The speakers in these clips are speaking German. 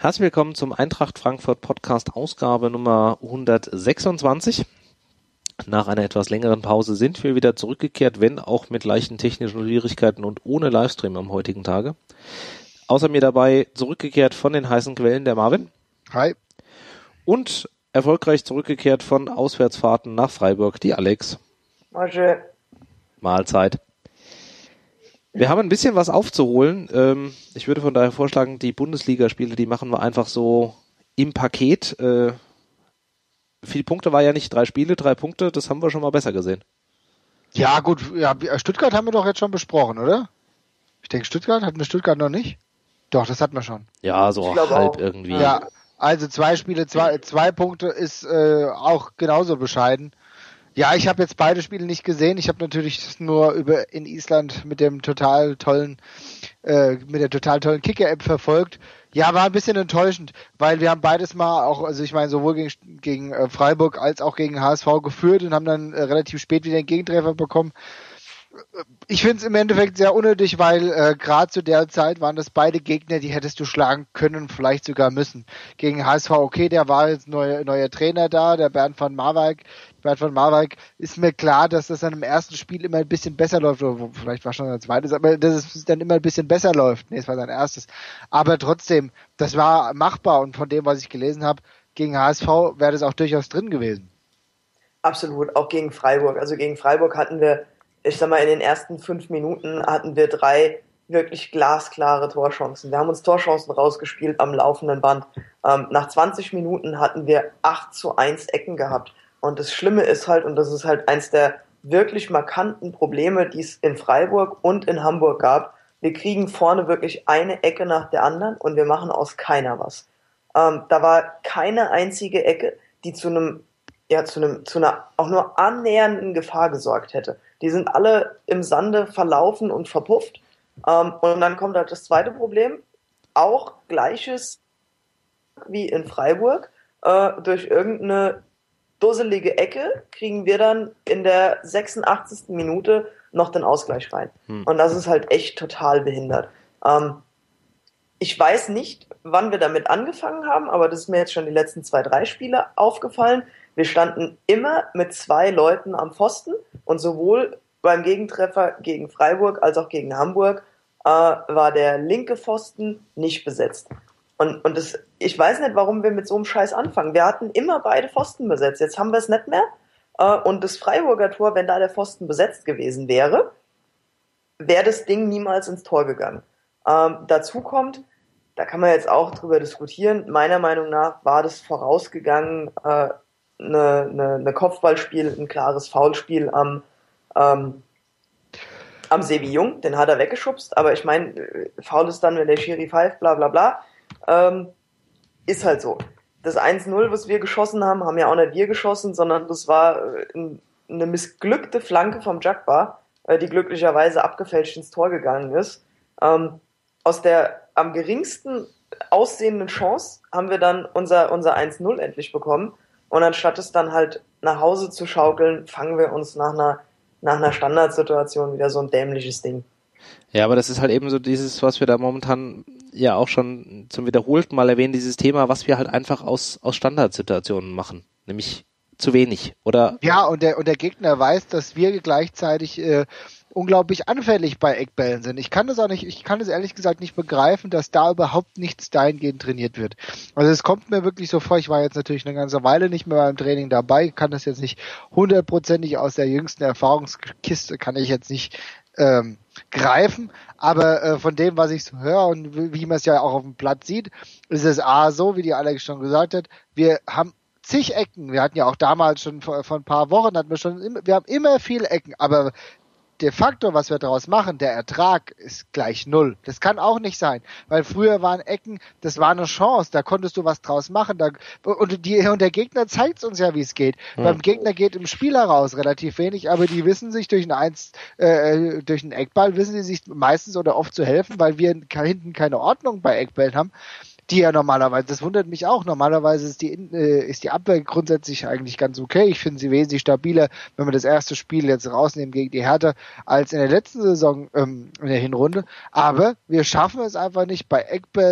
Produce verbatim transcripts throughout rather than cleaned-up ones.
Herzlich willkommen zum Eintracht Frankfurt Podcast Ausgabe Nummer hundertsechsundzwanzig. Nach einer etwas längeren Pause sind wir wieder zurückgekehrt, wenn auch mit leichten technischen Schwierigkeiten und ohne Livestream am heutigen Tage. Außer mir dabei zurückgekehrt von den heißen Quellen der Marvin. Hi. Und erfolgreich zurückgekehrt von Auswärtsfahrten nach Freiburg, die Alex. Marge. Mahlzeit. Wir haben ein bisschen was aufzuholen. Ich würde von daher vorschlagen, die Bundesligaspiele, die machen wir einfach so im Paket. Viele Punkte war ja nicht drei Spiele, drei Punkte, das haben wir schon mal besser gesehen. Ja gut, ja, Stuttgart haben wir doch jetzt schon besprochen, oder? Ich denke, Stuttgart, hatten wir Stuttgart noch nicht? Doch, das hatten wir schon. Ja, so halb auch. irgendwie. Ja, also zwei Spiele, zwei, zwei Punkte ist äh, auch genauso bescheiden. Ja, ich habe jetzt beide Spiele nicht gesehen. Ich habe natürlich nur über in Island mit dem total tollen, äh, mit der total tollen Kicker-App verfolgt. Ja, war ein bisschen enttäuschend, weil wir haben beides mal auch, also ich meine sowohl gegen, gegen äh, Freiburg als auch gegen H S V geführt und haben dann äh, relativ spät wieder einen Gegentreffer bekommen. Ich finde es im Endeffekt sehr unnötig, weil äh, gerade zu der Zeit waren das beide Gegner, die hättest du schlagen können, vielleicht sogar müssen. Gegen H S V, okay, der war jetzt neuer neuer Trainer da, der Bernd van Marwijk. Bernd van Marwijk, ist mir klar, dass das dann im ersten Spiel immer ein bisschen besser läuft, oder vielleicht war schon sein zweites, aber dass es dann immer ein bisschen besser läuft. Nee, es war sein erstes. Aber trotzdem, das war machbar und von dem, was ich gelesen habe, gegen H S V wäre das auch durchaus drin gewesen. Absolut, auch gegen Freiburg. Also gegen Freiburg hatten wir, ich sag mal, in den ersten fünf Minuten hatten wir drei wirklich glasklare Torchancen. Wir haben uns Torchancen rausgespielt am laufenden Band. Ähm, nach zwanzig Minuten hatten wir acht zu eins Ecken gehabt. Und das Schlimme ist halt, und das ist halt eins der wirklich markanten Probleme, die es in Freiburg und in Hamburg gab, wir kriegen vorne wirklich eine Ecke nach der anderen und wir machen aus keiner was. Ähm, da war keine einzige Ecke, die zu einem, ja, zu einem, zu einer auch nur annähernden Gefahr gesorgt hätte. Die sind alle im Sande verlaufen und verpufft. Ähm, und dann kommt halt das zweite Problem, auch gleiches wie in Freiburg, äh, durch irgendeine dusselige Ecke kriegen wir dann in der sechsundachtzigsten Minute noch den Ausgleich rein. Hm. Und das ist halt echt total behindert. Ähm, ich weiß nicht, wann wir damit angefangen haben, aber das ist mir jetzt schon die letzten zwei, drei Spiele aufgefallen. Wir standen immer mit zwei Leuten am Pfosten und sowohl beim Gegentreffer gegen Freiburg als auch gegen Hamburg äh, war der linke Pfosten nicht besetzt. Und, und das, ich weiß nicht, warum wir mit so einem Scheiß anfangen. Wir hatten immer beide Pfosten besetzt. Jetzt haben wir es nicht mehr. Äh, und das Freiburger Tor, wenn da der Pfosten besetzt gewesen wäre, wäre das Ding niemals ins Tor gegangen. Ähm, dazu kommt, da kann man jetzt auch drüber diskutieren, meiner Meinung nach war das vorausgegangen, äh, eine, eine, eine Kopfballspiel, ein klares Foulspiel am, ähm, am Sevi Jung. Den hat er weggeschubst. Aber ich meine, Foul ist dann, wenn der Schiri pfeift, bla bla bla. Ähm, ist halt so. Das eins null, was wir geschossen haben, haben ja auch nicht wir geschossen, sondern das war äh, eine missglückte Flanke vom Jagba, äh, die glücklicherweise abgefälscht ins Tor gegangen ist. Ähm, aus der am geringsten aussehenden Chance haben wir dann unser, unser eins null endlich bekommen. Und anstatt es dann halt nach Hause zu schaukeln, fangen wir uns nach einer, nach einer Standardsituation wieder so ein dämliches Ding. Ja, aber das ist halt eben so dieses, was wir da momentan ja auch schon zum wiederholten Mal erwähnen, dieses Thema, was wir halt einfach aus, aus Standardsituationen machen, nämlich zu wenig, oder? Ja, und der, und der Gegner weiß, dass wir gleichzeitig äh, unglaublich anfällig bei Eckbällen sind. Ich kann das auch nicht, ich kann das ehrlich gesagt nicht begreifen, dass da überhaupt nichts dahingehend trainiert wird. Also es kommt mir wirklich so vor, ich war jetzt natürlich eine ganze Weile nicht mehr beim Training dabei, kann das jetzt nicht hundertprozentig aus der jüngsten Erfahrungskiste, kann ich jetzt nicht ähm, greifen, aber äh, von dem, was ich so höre und wie, wie man es ja auch auf dem Platz sieht, ist es A so, wie die Alex schon gesagt hat, wir haben zig Ecken, wir hatten ja auch damals schon vor, vor ein paar Wochen, hatten wir schon, wir haben immer viele Ecken, aber de facto, was wir daraus machen, der Ertrag ist gleich null. Das kann auch nicht sein, weil früher waren Ecken, das war eine Chance, da konntest du was draus machen. Da, und, die, und der Gegner zeigt es uns ja, wie es geht. Mhm. Beim Gegner geht im Spiel heraus relativ wenig, aber die wissen sich durch ein Eins, äh, durch einen Eckball, wissen sie sich meistens oder oft zu helfen, weil wir hinten keine Ordnung bei Eckbällen haben. Die ja normalerweise, das wundert mich auch, normalerweise ist die äh, ist die Abwehr grundsätzlich eigentlich ganz okay. Ich finde sie wesentlich stabiler, wenn wir das erste Spiel jetzt rausnehmen gegen die Hertha, als in der letzten Saison ähm, in der Hinrunde. Aber wir schaffen es einfach nicht, bei Eckbällen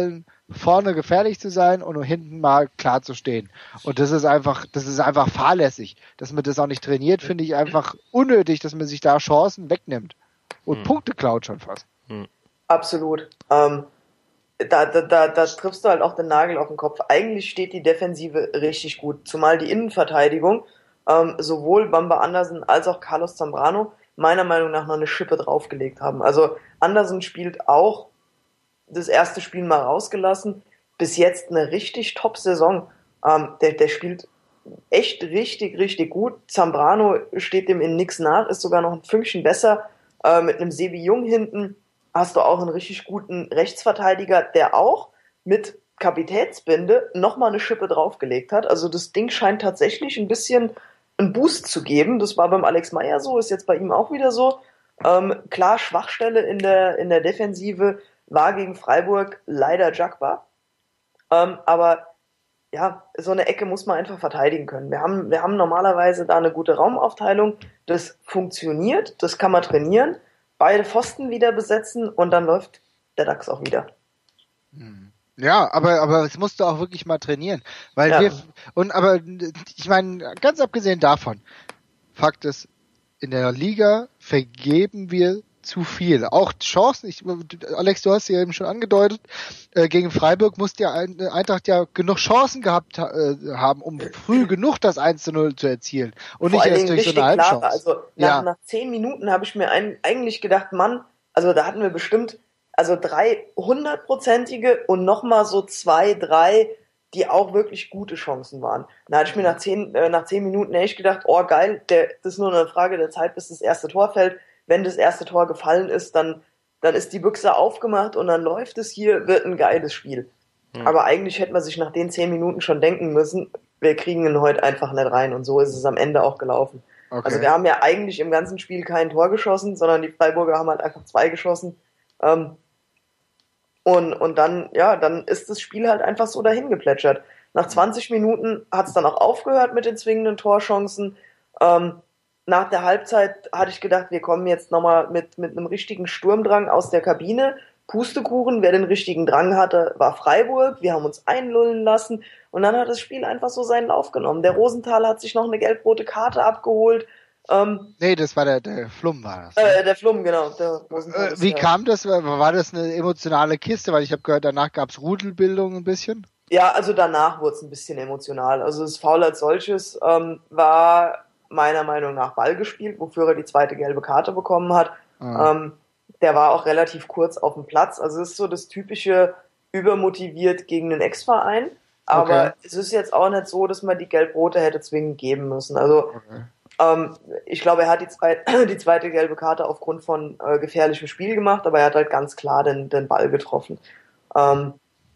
vorne gefährlich zu sein und hinten mal klar zu stehen. Und das ist einfach, das ist einfach fahrlässig. Dass man das auch nicht trainiert, finde ich einfach unnötig, dass man sich da Chancen wegnimmt. Und hm. Punkte klaut schon fast. Hm. Absolut. Ähm, da, da, da, da triffst du halt auch den Nagel auf den Kopf. Eigentlich steht die Defensive richtig gut. Zumal die Innenverteidigung, ähm, sowohl Bamba Andersen als auch Carlos Zambrano, meiner Meinung nach noch eine Schippe draufgelegt haben. Also Andersen spielt auch das erste Spiel mal rausgelassen. Bis jetzt eine richtig Top-Saison. Ähm, der, der spielt echt richtig, richtig gut. Zambrano steht dem in nix nach, ist sogar noch ein Fünkchen besser. Äh, mit einem Sebi Jung hinten hast du auch einen richtig guten Rechtsverteidiger, der auch mit Kapitätsbinde nochmal eine Schippe draufgelegt hat. Also das Ding scheint tatsächlich ein bisschen einen Boost zu geben. Das war beim Alex Meyer so, ist jetzt bei ihm auch wieder so. Ähm, klar, Schwachstelle in der, in der Defensive war gegen Freiburg leider Jagba. Ähm, aber ja, so eine Ecke muss man einfach verteidigen können. Wir haben, wir haben normalerweise da eine gute Raumaufteilung. Das funktioniert, das kann man trainieren. Beide Pfosten wieder besetzen und dann läuft der DAX auch wieder. Ja, aber aber es musst du auch wirklich mal trainieren, weil ja. wir und aber ich meine, ganz abgesehen davon, Fakt ist, in der Liga vergeben wir zu viel. Auch Chancen, ich, Alex, du hast ja eben schon angedeutet, äh, gegen Freiburg musste ja Eintracht ja genug Chancen gehabt äh, haben, um früh genug das eins zu null zu erzielen. Und Vor nicht erst durch so eine Halbchance. Klar, also nach, ja. nach zehn Minuten habe ich mir ein, eigentlich gedacht, Mann, also da hatten wir bestimmt also drei hundertprozentige und nochmal so zwei, drei, die auch wirklich gute Chancen waren. Da hatte ich mir nach zehn, äh, nach zehn Minuten echt gedacht, oh geil, der, das ist nur eine Frage der Zeit, bis das erste Tor fällt. Wenn das erste Tor gefallen ist, dann, dann ist die Büchse aufgemacht und dann läuft es hier, wird ein geiles Spiel. Mhm. Aber eigentlich hätte man sich nach den zehn Minuten schon denken müssen, wir kriegen ihn heute einfach nicht rein. Und so ist es am Ende auch gelaufen. Okay. Also wir haben ja eigentlich im ganzen Spiel kein Tor geschossen, sondern die Freiburger haben halt einfach zwei geschossen. Ähm, und, und dann, ja, dann ist das Spiel halt einfach so dahin geplätschert. Nach zwanzig Minuten hat es dann auch aufgehört mit den zwingenden Torchancen. Ähm, Nach der Halbzeit hatte ich gedacht, wir kommen jetzt nochmal mit, mit einem richtigen Sturmdrang aus der Kabine. Pustekuchen, wer den richtigen Drang hatte, war Freiburg. Wir haben uns einlullen lassen und dann hat das Spiel einfach so seinen Lauf genommen. Der Rosenthal hat sich noch eine gelb-rote Karte abgeholt. Ähm, nee, das war der, der Flum war das. Ne? Äh, der Flum, genau. Der äh, wie ist, kam das? War das eine emotionale Kiste? Weil ich habe gehört, danach gab es Rudelbildung ein bisschen. Ja, also danach wurde es ein bisschen emotional. Also das Foul als solches ähm, war meiner Meinung nach Ball gespielt, wofür er die zweite gelbe Karte bekommen hat. Ah. Ähm, der war auch relativ kurz auf dem Platz. Also es ist so das typische übermotiviert gegen den Ex-Verein. Aber okay. Es ist jetzt auch nicht so, dass man die Gelb-Rote hätte zwingend geben müssen. Also okay. ähm, ich glaube, er hat die, zweit, die zweite gelbe Karte aufgrund von äh, gefährlichem Spiel gemacht, aber er hat halt ganz klar den, den Ball getroffen. Ähm,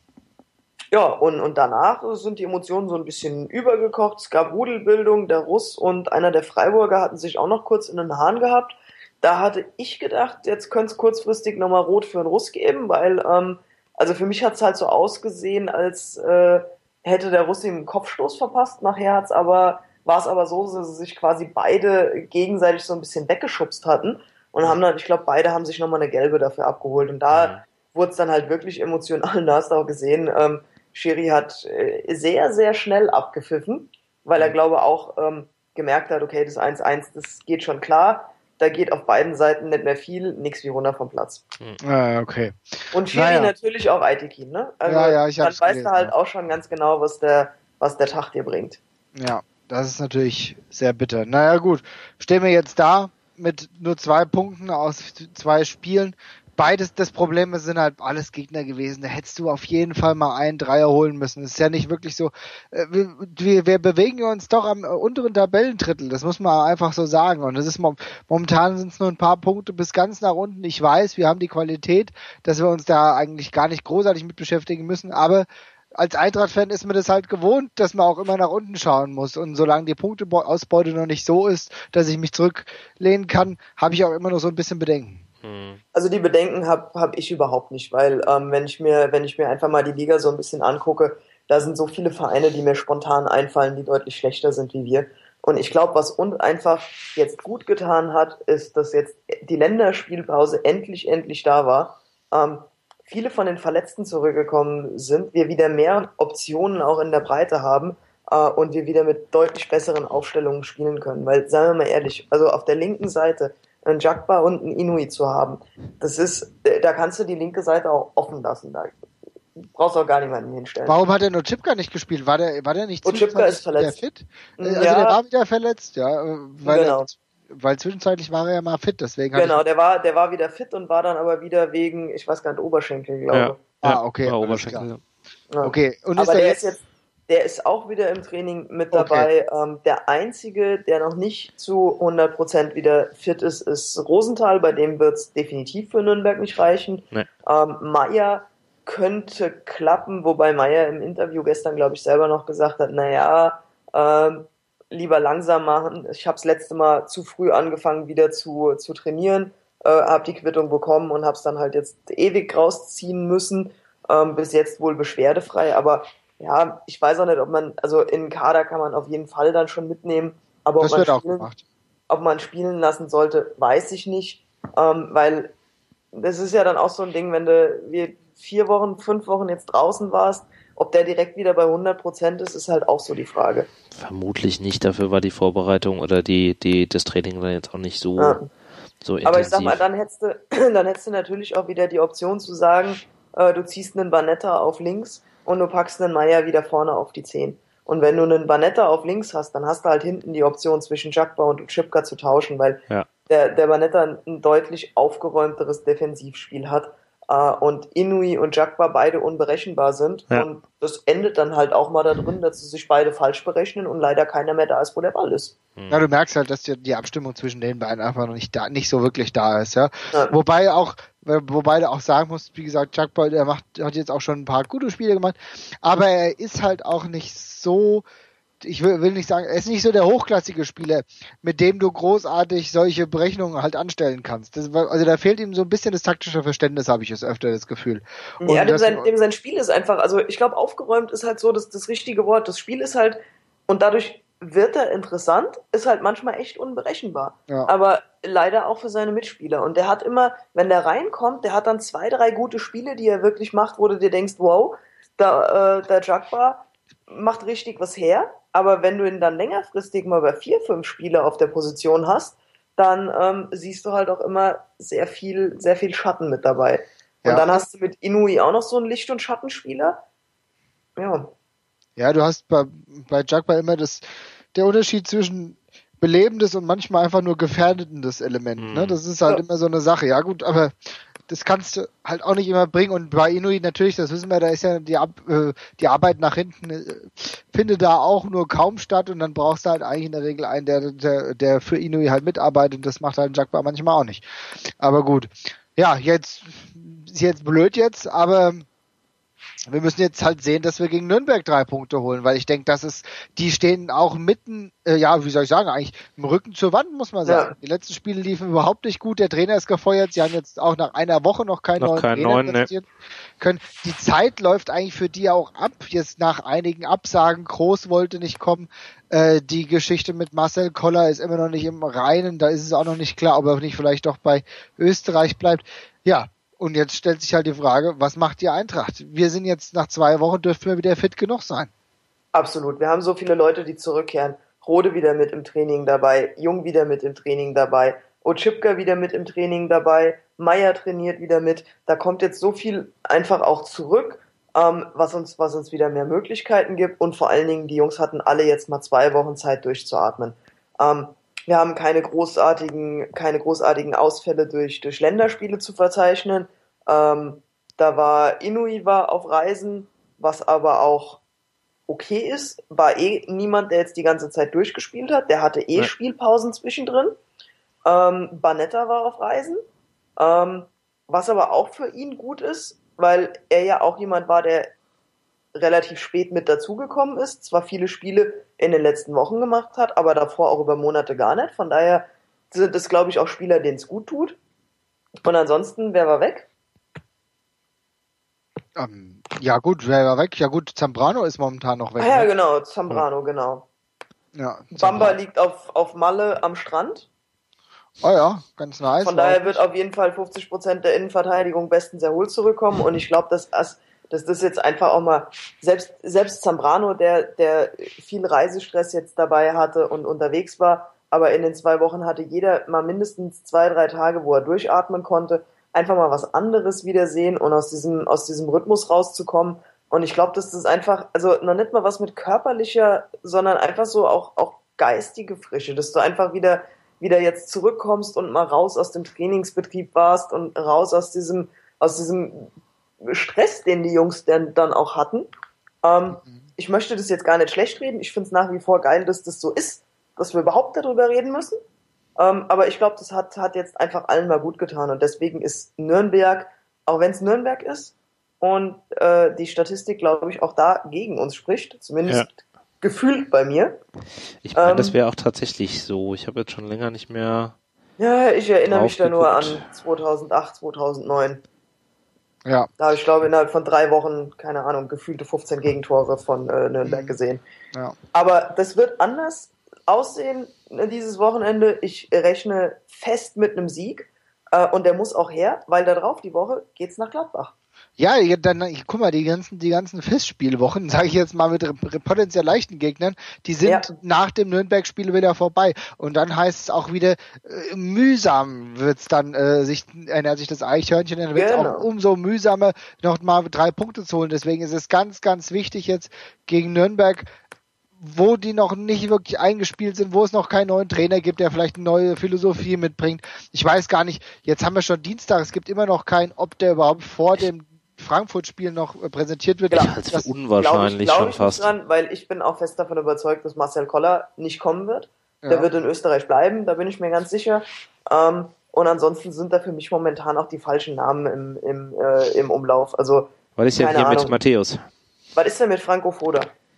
Ja, und, und danach sind die Emotionen so ein bisschen übergekocht. Es gab Rudelbildung, der Russ und einer der Freiburger hatten sich auch noch kurz in den Haaren gehabt. Da hatte ich gedacht, jetzt könnte es kurzfristig nochmal Rot für den Russ geben, weil, ähm, also für mich hat es halt so ausgesehen, als äh, hätte der Russ ihm einen Kopfstoß verpasst. Nachher hat's aber, war es aber so, dass sie sich quasi beide gegenseitig so ein bisschen weggeschubst hatten und haben dann, ich glaube, beide haben sich nochmal eine gelbe dafür abgeholt. Und da mhm. wurde es dann halt wirklich emotional. Da hast du auch gesehen, ähm, Schiri hat äh, sehr, sehr schnell abgepfiffen, weil er, glaube auch ähm, gemerkt hat, okay, das eins eins, das geht schon klar. Da geht auf beiden Seiten nicht mehr viel, nix wie runter vom Platz. Ah, okay. Und Schiri naja. natürlich auch Aitekin, ne? Also ja, ja, ich dann hab's weißt gelesen, du halt ja. auch schon ganz genau, was der, was der Tag dir bringt. Ja, das ist natürlich sehr bitter. Naja, gut. Stehen wir jetzt da mit nur zwei Punkten aus zwei Spielen. Beides, das Problem ist, sind halt alles Gegner gewesen. Da hättest du auf jeden Fall mal einen Dreier holen müssen. Es ist ja nicht wirklich so. Äh, wir, wir bewegen uns doch am unteren Tabellendrittel. Das muss man einfach so sagen. Und das ist momentan sind es nur ein paar Punkte bis ganz nach unten. Ich weiß, wir haben die Qualität, dass wir uns da eigentlich gar nicht großartig mit beschäftigen müssen. Aber als Eintracht-Fan ist man das halt gewohnt, dass man auch immer nach unten schauen muss. Und solange die Punkteausbeute noch nicht so ist, dass ich mich zurücklehnen kann, habe ich auch immer noch so ein bisschen Bedenken. Also die Bedenken habe hab ich überhaupt nicht, weil ähm, wenn ich mir wenn ich mir einfach mal die Liga so ein bisschen angucke, da sind so viele Vereine, die mir spontan einfallen, die deutlich schlechter sind wie wir. Und ich glaube, was uns einfach jetzt gut getan hat, ist, dass jetzt die Länderspielpause endlich endlich da war. Ähm, viele von den Verletzten zurückgekommen sind, wir wieder mehr Optionen auch in der Breite haben äh, und wir wieder mit deutlich besseren Aufstellungen spielen können. Weil, seien wir mal ehrlich, also auf der linken Seite einen Jagba und einen Inui zu haben, das ist, da kannst du die linke Seite auch offen lassen. Da brauchst du auch gar niemanden hinstellen. Warum hat der Ochipka nicht gespielt? War der, war der nicht Ochipka ist verletzt. Der fit? Also ja. der war wieder verletzt, ja. Weil, genau. er, weil zwischenzeitlich war er ja mal fit, deswegen Genau, der war, der war wieder fit und war dann aber wieder wegen, ich weiß gar nicht, Oberschenkel, glaube ich. Ja. Ah, okay. Ja, Oberschenkel. Ja. Okay. Und aber ist der jetzt ist jetzt, der ist auch wieder im Training mit dabei. Okay. Ähm, der einzige, der noch nicht zu hundert Prozent wieder fit ist, ist Rosenthal. Bei dem wird es definitiv für Nürnberg nicht reichen. Nee. Ähm, Meier könnte klappen, wobei Meier im Interview gestern, glaube ich, selber noch gesagt hat, naja, ähm, lieber langsam machen. Ich habe das letzte Mal zu früh angefangen, wieder zu, zu trainieren, äh, habe die Quittung bekommen und habe es dann halt jetzt ewig rausziehen müssen. Ähm, bis jetzt wohl beschwerdefrei, aber ja, ich weiß auch nicht, ob man, also in den Kader kann man auf jeden Fall dann schon mitnehmen, aber ob man, spielen, ob man spielen lassen sollte, weiß ich nicht, ähm, weil das ist ja dann auch so ein Ding, wenn du wie vier Wochen, fünf Wochen jetzt draußen warst, ob der direkt wieder bei hundert Prozent ist, ist halt auch so die Frage. Vermutlich nicht, dafür war die Vorbereitung oder die, die, das Training dann jetzt auch nicht so, ja. so intensiv. Aber ich sag mal, dann hättest du, dann hättest du natürlich auch wieder die Option zu sagen, äh, du ziehst einen Banetta auf links und du packst einen Meier wieder vorne auf die zehn. Und wenn du einen Banetta auf links hast, dann hast du halt hinten die Option zwischen Jagba und Ochipka zu tauschen, weil ja. der, der Banetta ein deutlich aufgeräumteres Defensivspiel hat äh, und Inui und Jagba beide unberechenbar sind. Ja. Und das endet dann halt auch mal da drin, dass sie sich beide falsch berechnen und leider keiner mehr da ist, wo der Ball ist. Ja, du merkst halt, dass die, die Abstimmung zwischen den beiden einfach noch nicht da, nicht so wirklich da ist, ja. ja. Wobei auch, wobei du auch sagen musst, wie gesagt, Jagba, der macht, hat jetzt auch schon ein paar gute Spiele gemacht, aber er ist halt auch nicht so, ich will, will nicht sagen, er ist nicht so der hochklassige Spieler, mit dem du großartig solche Berechnungen halt anstellen kannst. Das, also da fehlt ihm so ein bisschen das taktische Verständnis, habe ich es öfter das Gefühl. Und ja, dem sein, dem sein Spiel ist einfach, also ich glaube, aufgeräumt ist halt so das, das richtige Wort. Das Spiel ist halt, und dadurch wird er interessant, ist halt manchmal echt unberechenbar. Ja. Aber leider auch für seine Mitspieler. Und der hat immer, wenn der reinkommt, der hat dann zwei, drei gute Spiele, die er wirklich macht, wo du dir denkst, wow, da, äh, der Jagba macht richtig was her. Aber wenn du ihn dann längerfristig mal bei vier, fünf Spiele auf der Position hast, dann ähm, siehst du halt auch immer sehr viel, sehr viel Schatten mit dabei. Und ja. dann hast du mit Inui auch noch so einen Licht- und Schattenspieler. Ja. Ja, du hast bei, bei Jagba immer das, der Unterschied zwischen belebendes und manchmal einfach nur gefährdendes Element, mhm. ne? Das ist halt ja. immer so eine Sache. Ja gut, aber das kannst du halt auch nicht immer bringen. Und bei Inui natürlich, das wissen wir, da ist ja die, Ab, äh, die Arbeit nach hinten, äh, findet da auch nur kaum statt. Und dann brauchst du halt eigentlich in der Regel einen, der, der, der für Inui halt mitarbeitet. Und das macht halt Jagba manchmal auch nicht. Aber gut. Ja, jetzt ist jetzt blöd jetzt, aber wir müssen jetzt halt sehen, dass wir gegen Nürnberg drei Punkte holen, weil ich denke, dass es, die stehen auch mitten, äh, ja, wie soll ich sagen, eigentlich im Rücken zur Wand, muss man sagen. Ja. Die letzten Spiele liefen überhaupt nicht gut, der Trainer ist gefeuert, sie haben jetzt auch nach einer Woche noch keinen noch neuen kein Trainer neuen, investiert können. Die Zeit läuft eigentlich für die auch ab, jetzt nach einigen Absagen, Groß wollte nicht kommen, äh, die Geschichte mit Marcel Koller ist immer noch nicht im Reinen, da ist es auch noch nicht klar, ob er nicht vielleicht doch bei Österreich bleibt. Ja, und jetzt stellt sich halt die Frage, was macht die Eintracht? Wir sind jetzt nach zwei Wochen, dürften wir wieder fit genug sein. Absolut. Wir haben so viele Leute, die zurückkehren. Rode wieder mit im Training dabei, Jung wieder mit im Training dabei, Ochipka wieder mit im Training dabei, Meier trainiert wieder mit. Da kommt jetzt so viel einfach auch zurück, ähm, was uns, was uns wieder mehr Möglichkeiten gibt. Und vor allen Dingen, die Jungs hatten alle jetzt mal zwei Wochen Zeit durchzuatmen. Ähm, Wir haben keine großartigen, keine großartigen Ausfälle durch, durch Länderspiele zu verzeichnen. Ähm, da war Inui war auf Reisen, was aber auch okay ist. War eh niemand, der jetzt die ganze Zeit durchgespielt hat. Der hatte eh ja. Spielpausen zwischendrin. Ähm, Banetta war auf Reisen. Ähm, was aber auch für ihn gut ist, weil er ja auch jemand war, der relativ spät mit dazugekommen ist, zwar viele Spiele in den letzten Wochen gemacht hat, aber davor auch über Monate gar nicht. Von daher sind es, glaube ich, auch Spieler, denen es gut tut. Und ansonsten, wer war weg? Ähm, ja gut, wer war weg? Ja gut, Zambrano ist momentan noch weg. Ah, ja, ne? genau, Zambrano, genau. Ja, Bamba liegt auf, auf Malle am Strand. Oh ja, ganz nice. Von daher wird auf jeden Fall fünfzig Prozent der Innenverteidigung bestens erholt zurückkommen und ich glaube, dass, dass das jetzt einfach auch mal, selbst, selbst Zambrano, der, der viel Reisestress jetzt dabei hatte und unterwegs war, aber in den zwei Wochen hatte jeder mal mindestens zwei, drei Tage, wo er durchatmen konnte, einfach mal was anderes wiedersehen und aus diesem, aus diesem Rhythmus rauszukommen. Und ich glaube, dass das einfach, also noch nicht mal was mit körperlicher, sondern einfach so auch, auch geistige Frische, dass du einfach wieder, wieder jetzt zurückkommst und mal raus aus dem Trainingsbetrieb warst und raus aus diesem, aus diesem Stress, den die Jungs dann, dann auch hatten. Ähm, mhm. Ich möchte das jetzt gar nicht schlecht reden. Ich finde es nach wie vor geil, dass das so ist, dass wir überhaupt darüber reden müssen. Ähm, aber ich glaube, das hat, hat jetzt einfach allen mal gut getan. Und deswegen ist Nürnberg, auch wenn es Nürnberg ist und äh, die Statistik, glaube ich, auch da gegen uns spricht, zumindest ja. gefühlt bei mir. Ich meine, ähm, das wäre auch tatsächlich so. Ich habe jetzt schon länger nicht mehr. Ja, ich erinnere mich da nur an zweitausendacht, zweitausendneun. Ja. Da habe ich, glaube innerhalb von drei Wochen, keine Ahnung, gefühlte fünfzehn Gegentore von äh, Nürnberg mhm. gesehen. Ja. Aber das wird anders aussehen dieses Wochenende. Ich rechne fest mit einem Sieg äh, und der muss auch her, weil da drauf die Woche geht's nach Gladbach. Ja, dann ich, guck mal, die ganzen die ganzen Festspielwochen, sage ich jetzt mal mit potenziell leichten Gegnern, die sind ja. nach dem Nürnberg-Spiel wieder vorbei und dann heißt es auch wieder äh, mühsam wird's dann äh, sich erinnert sich das Eichhörnchen, dann wird's genau. auch umso mühsamer noch mal drei Punkte zu holen. Deswegen ist es ganz ganz wichtig jetzt gegen Nürnberg, wo die noch nicht wirklich eingespielt sind, wo es noch keinen neuen Trainer gibt, der vielleicht eine neue Philosophie mitbringt. Ich weiß gar nicht, jetzt haben wir schon Dienstag, es gibt immer noch keinen, ob der überhaupt vor dem Frankfurt-Spiel noch präsentiert wird. Ja, das ist unwahrscheinlich glaub ich, glaub schon ich fast. Dran, weil ich bin auch fest davon überzeugt, dass Marcel Koller nicht kommen wird. Ja. Der wird in Österreich bleiben, da bin ich mir ganz sicher. Ähm, und ansonsten sind da für mich momentan auch die falschen Namen im, im, äh, im Umlauf. Also, was ist denn hier Ahnung. mit Matthäus? Was ist denn mit Franco Foda?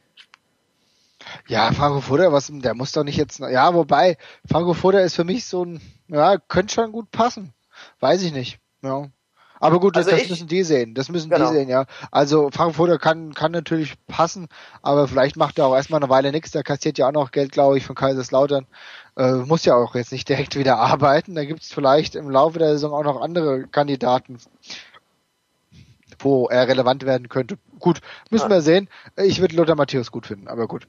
Ja, Franco Foda, was, der muss doch nicht jetzt, ja, wobei, Franco Foda ist für mich so ein, ja, könnte schon gut passen. Weiß ich nicht, ja. Aber gut, also das, ich, das müssen die sehen, das müssen genau. die sehen, ja. Also, Franco Foda kann, kann natürlich passen, aber vielleicht macht er auch erstmal eine Weile nichts, der kassiert ja auch noch Geld, glaube ich, von Kaiserslautern, äh, muss ja auch jetzt nicht direkt wieder arbeiten, da gibt's vielleicht im Laufe der Saison auch noch andere Kandidaten, wo er relevant werden könnte. Gut, müssen ja. wir sehen. Ich würde Lothar Matthäus gut finden, aber gut.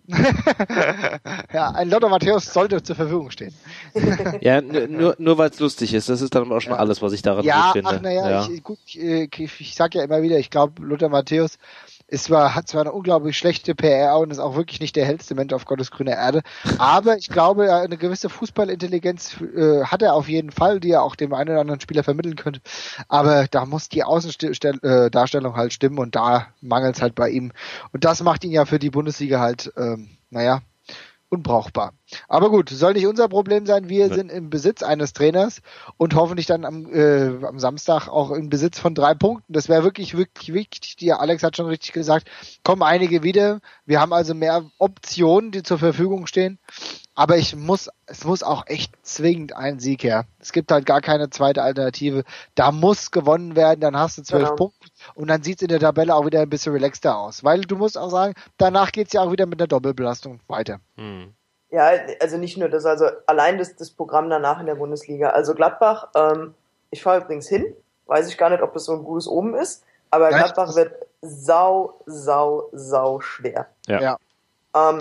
Ja, ein Lothar Matthäus sollte zur Verfügung stehen. Ja, nur, nur weil es lustig ist. Das ist dann auch schon ja. alles, was ich daran ja, gut finde. Ach, naja, ja, ich, gut, ich, ich, ich sag ja immer wieder, ich glaube, Lothar Matthäus ist zwar, hat zwar eine unglaublich schlechte P R und ist auch wirklich nicht der hellste Mensch auf Gottes grüner Erde, aber ich glaube, eine gewisse Fußballintelligenz äh, hat er auf jeden Fall, die er auch dem einen oder anderen Spieler vermitteln könnte. Aber da muss die Außendarstellung halt stimmen und da mangelt es halt bei ihm. Und das macht ihn ja für die Bundesliga halt, ähm, naja, unbrauchbar. Aber gut, soll nicht unser Problem sein. Wir ja. sind im Besitz eines Trainers und hoffentlich dann am, äh, am Samstag auch im Besitz von drei Punkten. Das wäre wirklich, wirklich wichtig. Die Alex hat schon richtig gesagt, kommen einige wieder. Wir haben also mehr Optionen, die zur Verfügung stehen. Aber ich muss, es muss auch echt zwingend ein Sieg her. Es gibt halt gar keine zweite Alternative. Da muss gewonnen werden, dann hast du zwölf genau. Punkte und dann sieht's in der Tabelle auch wieder ein bisschen relaxter aus. Weil du musst auch sagen, danach geht's ja auch wieder mit der Doppelbelastung weiter. Hm. Ja, also nicht nur das, also allein das, das Programm danach in der Bundesliga. Also Gladbach, ähm, ich fahre übrigens hin, weiß ich gar nicht, ob das so ein gutes Oben ist, aber ja, Gladbach wird sau, sau, sau schwer. Ja. ja. Ähm,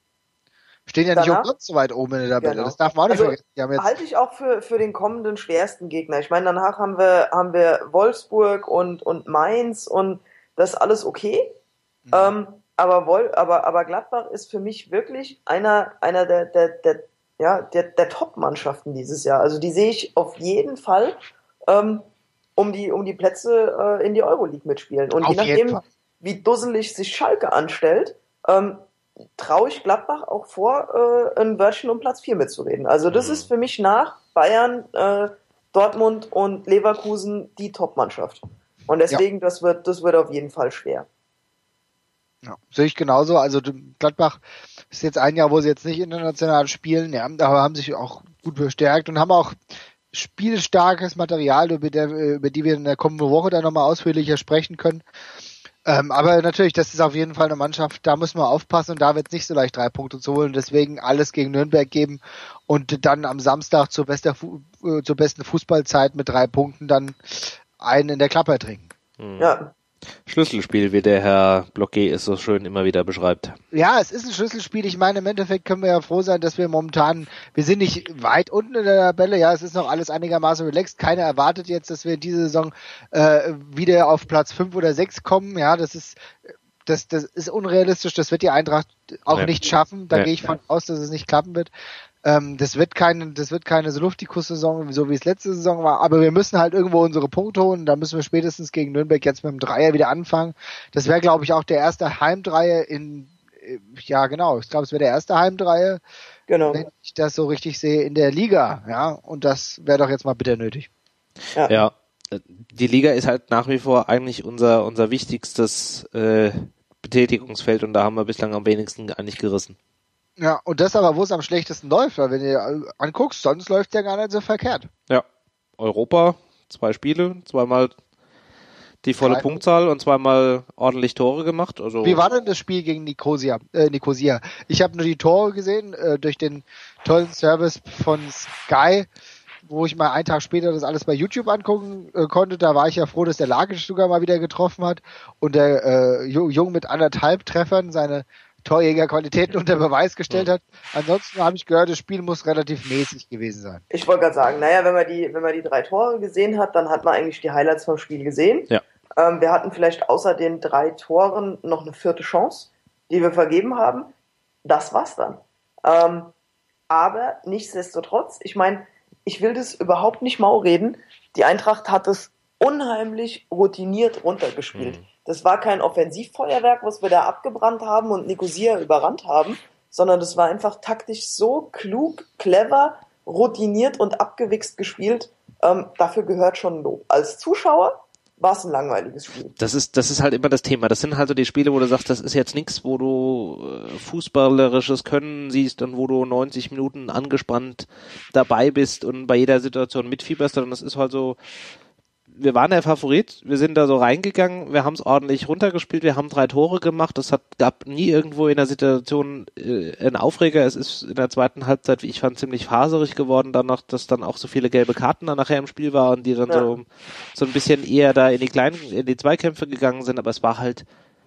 Stehen ja danach, nicht umsonst so weit oben in der Tabelle, genau. Das darf man auch nicht also, vergessen. Die haben jetzt halte ich auch für, für den kommenden schwersten Gegner. Ich meine, danach haben wir, haben wir Wolfsburg und, und Mainz und das ist alles okay. Mhm. Ähm, aber, Wol, aber, aber Gladbach ist für mich wirklich einer, einer der, der, der, ja, der, der Top-Mannschaften dieses Jahr. Also die sehe ich auf jeden Fall ähm, um die, um die Plätze äh, in die Euroleague mitspielen. Und auf je nachdem, wie dusselig sich Schalke anstellt, ähm, traue ich Gladbach auch vor, äh, ein Wörtchen um Platz vier mitzureden. Also das mhm. ist für mich nach Bayern, äh, Dortmund und Leverkusen die Top-Mannschaft. Und deswegen, ja. das wird, das wird auf jeden Fall schwer. Ja, sehe ich genauso. Also Gladbach ist jetzt ein Jahr, wo sie jetzt nicht international spielen, ja, aber haben sich auch gut bestärkt und haben auch spielstarkes Material, über, der, über die wir in der kommenden Woche dann nochmal ausführlicher sprechen können. Ähm, aber natürlich, das ist auf jeden Fall eine Mannschaft, da muss man aufpassen und da wird es nicht so leicht, drei Punkte zu holen. Deswegen alles gegen Nürnberg geben und dann am Samstag zur, bester, äh, zur besten Fußballzeit mit drei Punkten dann einen in der Klapper trinken. Mhm. Ja. Schlüsselspiel, wie der Herr Bloquet es so schön immer wieder beschreibt. Ja, es ist ein Schlüsselspiel. Ich meine, im Endeffekt können wir ja froh sein, dass wir momentan, wir sind nicht weit unten in der Tabelle. Ja, es ist noch alles einigermaßen relaxed. Keiner erwartet jetzt, dass wir in dieser Saison äh, wieder auf Platz fünf oder sechs kommen. Ja, das ist das, das ist unrealistisch. Das wird die Eintracht auch nee. nicht schaffen. Da nee. gehe ich von aus, dass es nicht klappen wird. Ähm, das wird keine, das wird keine so Luftikus-Saison, so wie es letzte Saison war, aber wir müssen halt irgendwo unsere Punkte holen, da müssen wir spätestens gegen Nürnberg jetzt mit dem Dreier wieder anfangen. Das wäre, glaube ich, auch der erste Heimdreier in, ja genau, ich glaube, es wäre der erste Heimdreier, genau. wenn ich das so richtig sehe, in der Liga, ja, und das wäre doch jetzt mal bitter nötig. Ja. ja, die Liga ist halt nach wie vor eigentlich unser, unser wichtigstes äh, Betätigungsfeld und da haben wir bislang am wenigsten eigentlich gerissen. Ja, und das aber, wo es am schlechtesten läuft, weil wenn ihr anguckst, sonst läuft es ja gar nicht so verkehrt. Ja, Europa, zwei Spiele, zweimal die volle Drei. Punktzahl und zweimal ordentlich Tore gemacht. Also wie war denn das Spiel gegen Nicosia? Äh, Nicosia? Ich habe nur die Tore gesehen, äh, durch den tollen Service von Sky, wo ich mal einen Tag später das alles bei YouTube angucken äh, konnte. Da war ich ja froh, dass der Lagic sogar mal wieder getroffen hat und der äh, Jung mit anderthalb Treffern seine Torjägerqualitäten unter Beweis gestellt hat. Ansonsten habe ich gehört, das Spiel muss relativ mäßig gewesen sein. Ich wollte gerade sagen, naja, wenn man die, wenn man die drei Tore gesehen hat, dann hat man eigentlich die Highlights vom Spiel gesehen. Ja. Ähm, wir hatten vielleicht außer den drei Toren noch eine vierte Chance, die wir vergeben haben. Das war's dann. Ähm, aber nichtsdestotrotz, ich meine, ich will das überhaupt nicht mau reden. Die Eintracht hat es unheimlich routiniert runtergespielt. Mhm. Das war kein Offensivfeuerwerk, was wir da abgebrannt haben und Nicosia überrannt haben, sondern das war einfach taktisch so klug, clever, routiniert und abgewichst gespielt. Ähm, dafür gehört schon Lob. Als Zuschauer war es ein langweiliges Spiel. Das ist, das ist halt immer das Thema. Das sind halt so die Spiele, wo du sagst, das ist jetzt nichts, wo du äh, fußballerisches Können siehst und wo du neunzig Minuten angespannt dabei bist und bei jeder Situation mitfieberst, sondern das ist halt so, wir waren der Favorit, wir sind da so reingegangen, wir haben es ordentlich runtergespielt, wir haben drei Tore gemacht, es hat, gab nie irgendwo in der Situation äh, einen Aufreger, es ist in der zweiten Halbzeit, wie ich fand, ziemlich faserig geworden, dann noch, dass dann auch so viele gelbe Karten dann nachher im Spiel waren, die dann ja. so, so ein bisschen eher da in die kleinen, in die Zweikämpfe gegangen sind, aber es war halt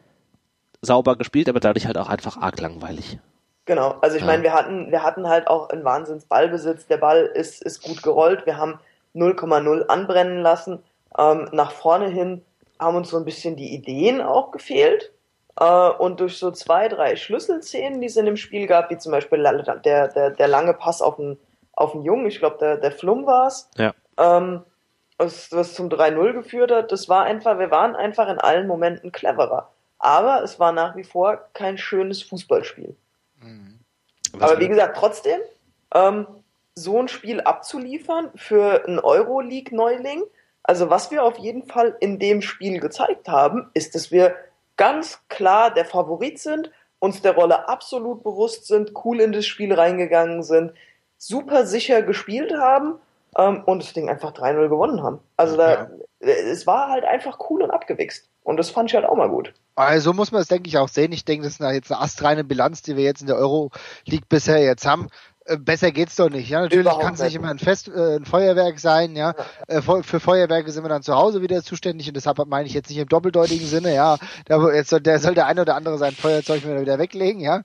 sauber gespielt, aber dadurch halt auch einfach arg langweilig. Genau, also ich ja. meine, wir hatten, wir hatten halt auch einen Wahnsinns Ballbesitz, der Ball ist, ist gut gerollt, wir haben null Komma null anbrennen lassen. Ähm, nach vorne hin haben uns so ein bisschen die Ideen auch gefehlt äh, und durch so zwei, drei Schlüsselszenen, die es in dem Spiel gab, wie zum Beispiel der, der, der lange Pass auf den, auf den Jungen, ich glaube der, der Flum war es, ja. ähm, was, was zum drei null geführt hat, das war einfach, wir waren einfach in allen Momenten cleverer, aber es war nach wie vor kein schönes Fußballspiel. Mhm. Aber wie gesagt, trotzdem, ähm, so ein Spiel abzuliefern für einen Euroleague-Neuling, also was wir auf jeden Fall in dem Spiel gezeigt haben, ist, dass wir ganz klar der Favorit sind, uns der Rolle absolut bewusst sind, cool in das Spiel reingegangen sind, super sicher gespielt haben ähm, und das Ding einfach drei null gewonnen haben. Also da, ja. es war halt einfach cool und abgewichst. Und das fand ich halt auch mal gut. Also muss man es, denke ich, auch sehen. Ich denke, das ist jetzt eine astreine Bilanz, die wir jetzt in der Euroleague bisher jetzt haben. Besser geht's doch nicht. Ja, natürlich kann es nicht immer ein Fest, äh, ein Feuerwerk sein. Ja, ja. Äh, für Feuerwerke sind wir dann zu Hause wieder zuständig und deshalb meine ich jetzt nicht im doppeldeutigen Sinne. Ja, da, jetzt soll, der soll der eine oder andere sein Feuerzeug wieder weglegen. Ja,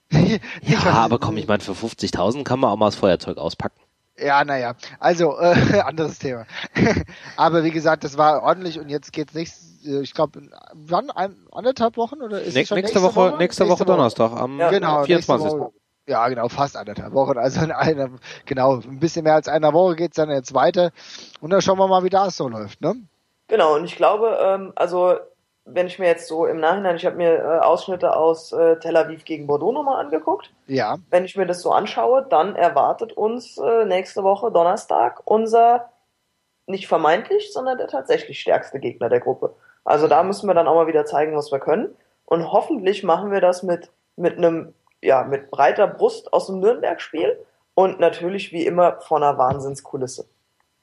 ja, aber komm, ich meine, für fünfzigtausend kann man auch mal das Feuerzeug auspacken. Ja, naja, also äh, anderes Thema. Aber wie gesagt, das war ordentlich und jetzt geht's nicht. Ich glaube, wann ein, anderthalb Wochen oder ist ne- es schon nächste, nächste Woche? Woche? Nächste Woche Donnerstag am ja, genau, vierundzwanzigsten Ja, genau, fast anderthalb Wochen. Also in einer, genau, ein bisschen mehr als einer Woche geht's dann jetzt weiter. Und dann schauen wir mal, wie das so läuft, ne? Genau, und ich glaube, ähm, also wenn ich mir jetzt so im Nachhinein, ich habe mir äh, Ausschnitte aus äh, Tel Aviv gegen Bordeaux nochmal angeguckt. Ja. Wenn ich mir das so anschaue, dann erwartet uns äh, nächste Woche Donnerstag unser nicht vermeintlich, sondern der tatsächlich stärkste Gegner der Gruppe. Also da müssen wir dann auch mal wieder zeigen, was wir können. Und hoffentlich machen wir das mit mit einem ja, mit breiter Brust aus dem Nürnberg-Spiel und natürlich wie immer vor einer Wahnsinnskulisse.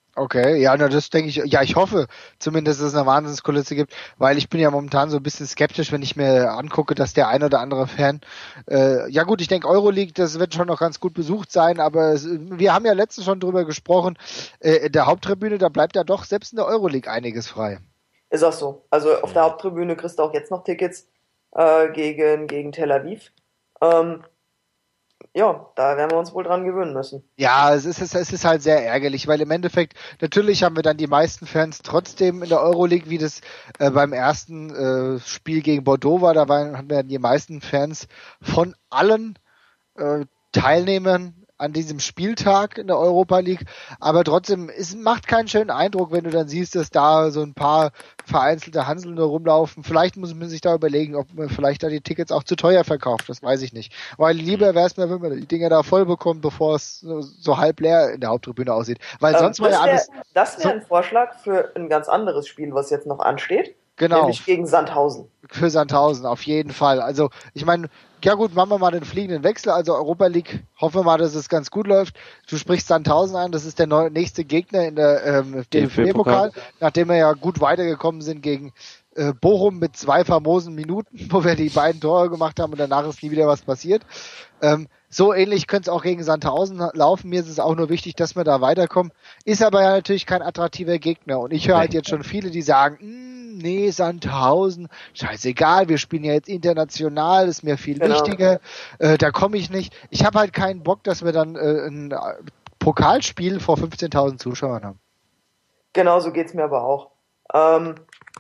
Okay, ja, na, das denke ich, ja, ich hoffe zumindest, dass es eine Wahnsinnskulisse gibt, weil ich bin ja momentan so ein bisschen skeptisch, wenn ich mir angucke, dass der ein oder andere Fan, äh, ja gut, ich denke Euroleague, das wird schon noch ganz gut besucht sein, aber es, wir haben ja letztens schon drüber gesprochen, äh, in der Haupttribüne, da bleibt ja doch selbst in der Euroleague einiges frei. Ist auch so. Also auf der Haupttribüne kriegst du auch jetzt noch Tickets äh, gegen, gegen Tel Aviv. Ähm, ja, da werden wir uns wohl dran gewöhnen müssen. Ja, es ist, es ist halt sehr ärgerlich, weil im Endeffekt, natürlich haben wir dann die meisten Fans trotzdem in der Euroleague, wie das äh, beim ersten äh, Spiel gegen Bordeaux war, da waren, haben wir die meisten Fans von allen äh, Teilnehmern an diesem Spieltag in der Europa League, aber trotzdem, es macht keinen schönen Eindruck, wenn du dann siehst, dass da so ein paar vereinzelte Hansel nur rumlaufen. Vielleicht muss man sich da überlegen, ob man vielleicht da die Tickets auch zu teuer verkauft, das weiß ich nicht. Weil lieber wäre es mir, wenn man die Dinger da voll bekommt, bevor es so, so halb leer in der Haupttribüne aussieht. Weil Ähm, sonst war ja wär, alles... Das wäre so, ein Vorschlag für ein ganz anderes Spiel, was jetzt noch ansteht. genau. Nämlich gegen Sandhausen. Für Sandhausen, auf jeden Fall. Also, ich meine, ja gut, machen wir mal den fliegenden Wechsel. Also Europa League, hoffen wir mal, dass es ganz gut läuft. Du sprichst Sandhausen an, das ist der neu, nächste Gegner in der ähm, D F B-Pokal, nachdem wir ja gut weitergekommen sind gegen äh, Bochum mit zwei famosen Minuten, wo wir die beiden Tore gemacht haben und danach ist nie wieder was passiert. Ähm, so ähnlich könnte es auch gegen Sandhausen laufen. Mir ist es auch nur wichtig, dass wir da weiterkommen. Ist aber ja natürlich kein attraktiver Gegner. Und ich höre halt jetzt schon viele, die sagen, nee, Sandhausen, scheißegal, wir spielen ja jetzt international, ist mir viel genau. wichtiger, äh, da komme ich nicht. Ich habe halt keinen Bock, dass wir dann äh, ein Pokalspiel vor fünfzehntausend Zuschauern haben. Genau, so geht's mir aber auch. Ähm,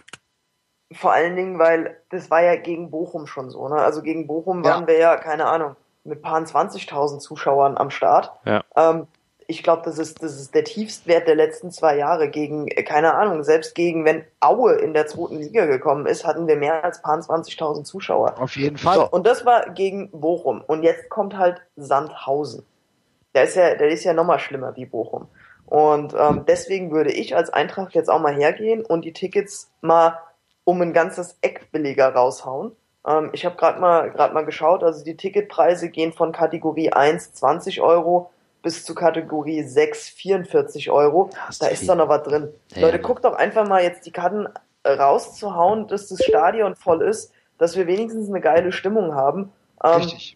vor allen Dingen, weil das war ja gegen Bochum schon so, ne? Also gegen Bochum ja. waren wir ja, keine Ahnung, mit paar zwanzigtausend Zuschauern am Start. Ja. Ähm, ich glaube, das ist, das ist der Tiefstwert der letzten zwei Jahre gegen, keine Ahnung, selbst gegen, wenn Aue in der zweiten Liga gekommen ist, hatten wir mehr als paar zwanzigtausend Zuschauer. Auf jeden Fall. So, und das war gegen Bochum. Und jetzt kommt halt Sandhausen. Der ist ja, der ist ja nochmal schlimmer wie Bochum. Und ähm, deswegen würde ich als Eintracht jetzt auch mal hergehen und die Tickets mal um ein ganzes Eck billiger raushauen. Ähm, ich habe gerade mal, gerade mal geschaut, also die Ticketpreise gehen von Kategorie eins zwanzig Euro bis zu Kategorie sechs vierundvierzig Euro. Da ist doch noch was drin. Ja, Leute, ja. guckt doch einfach mal jetzt die Karten rauszuhauen, dass das Stadion voll ist, dass wir wenigstens eine geile Stimmung haben. Ähm, Richtig.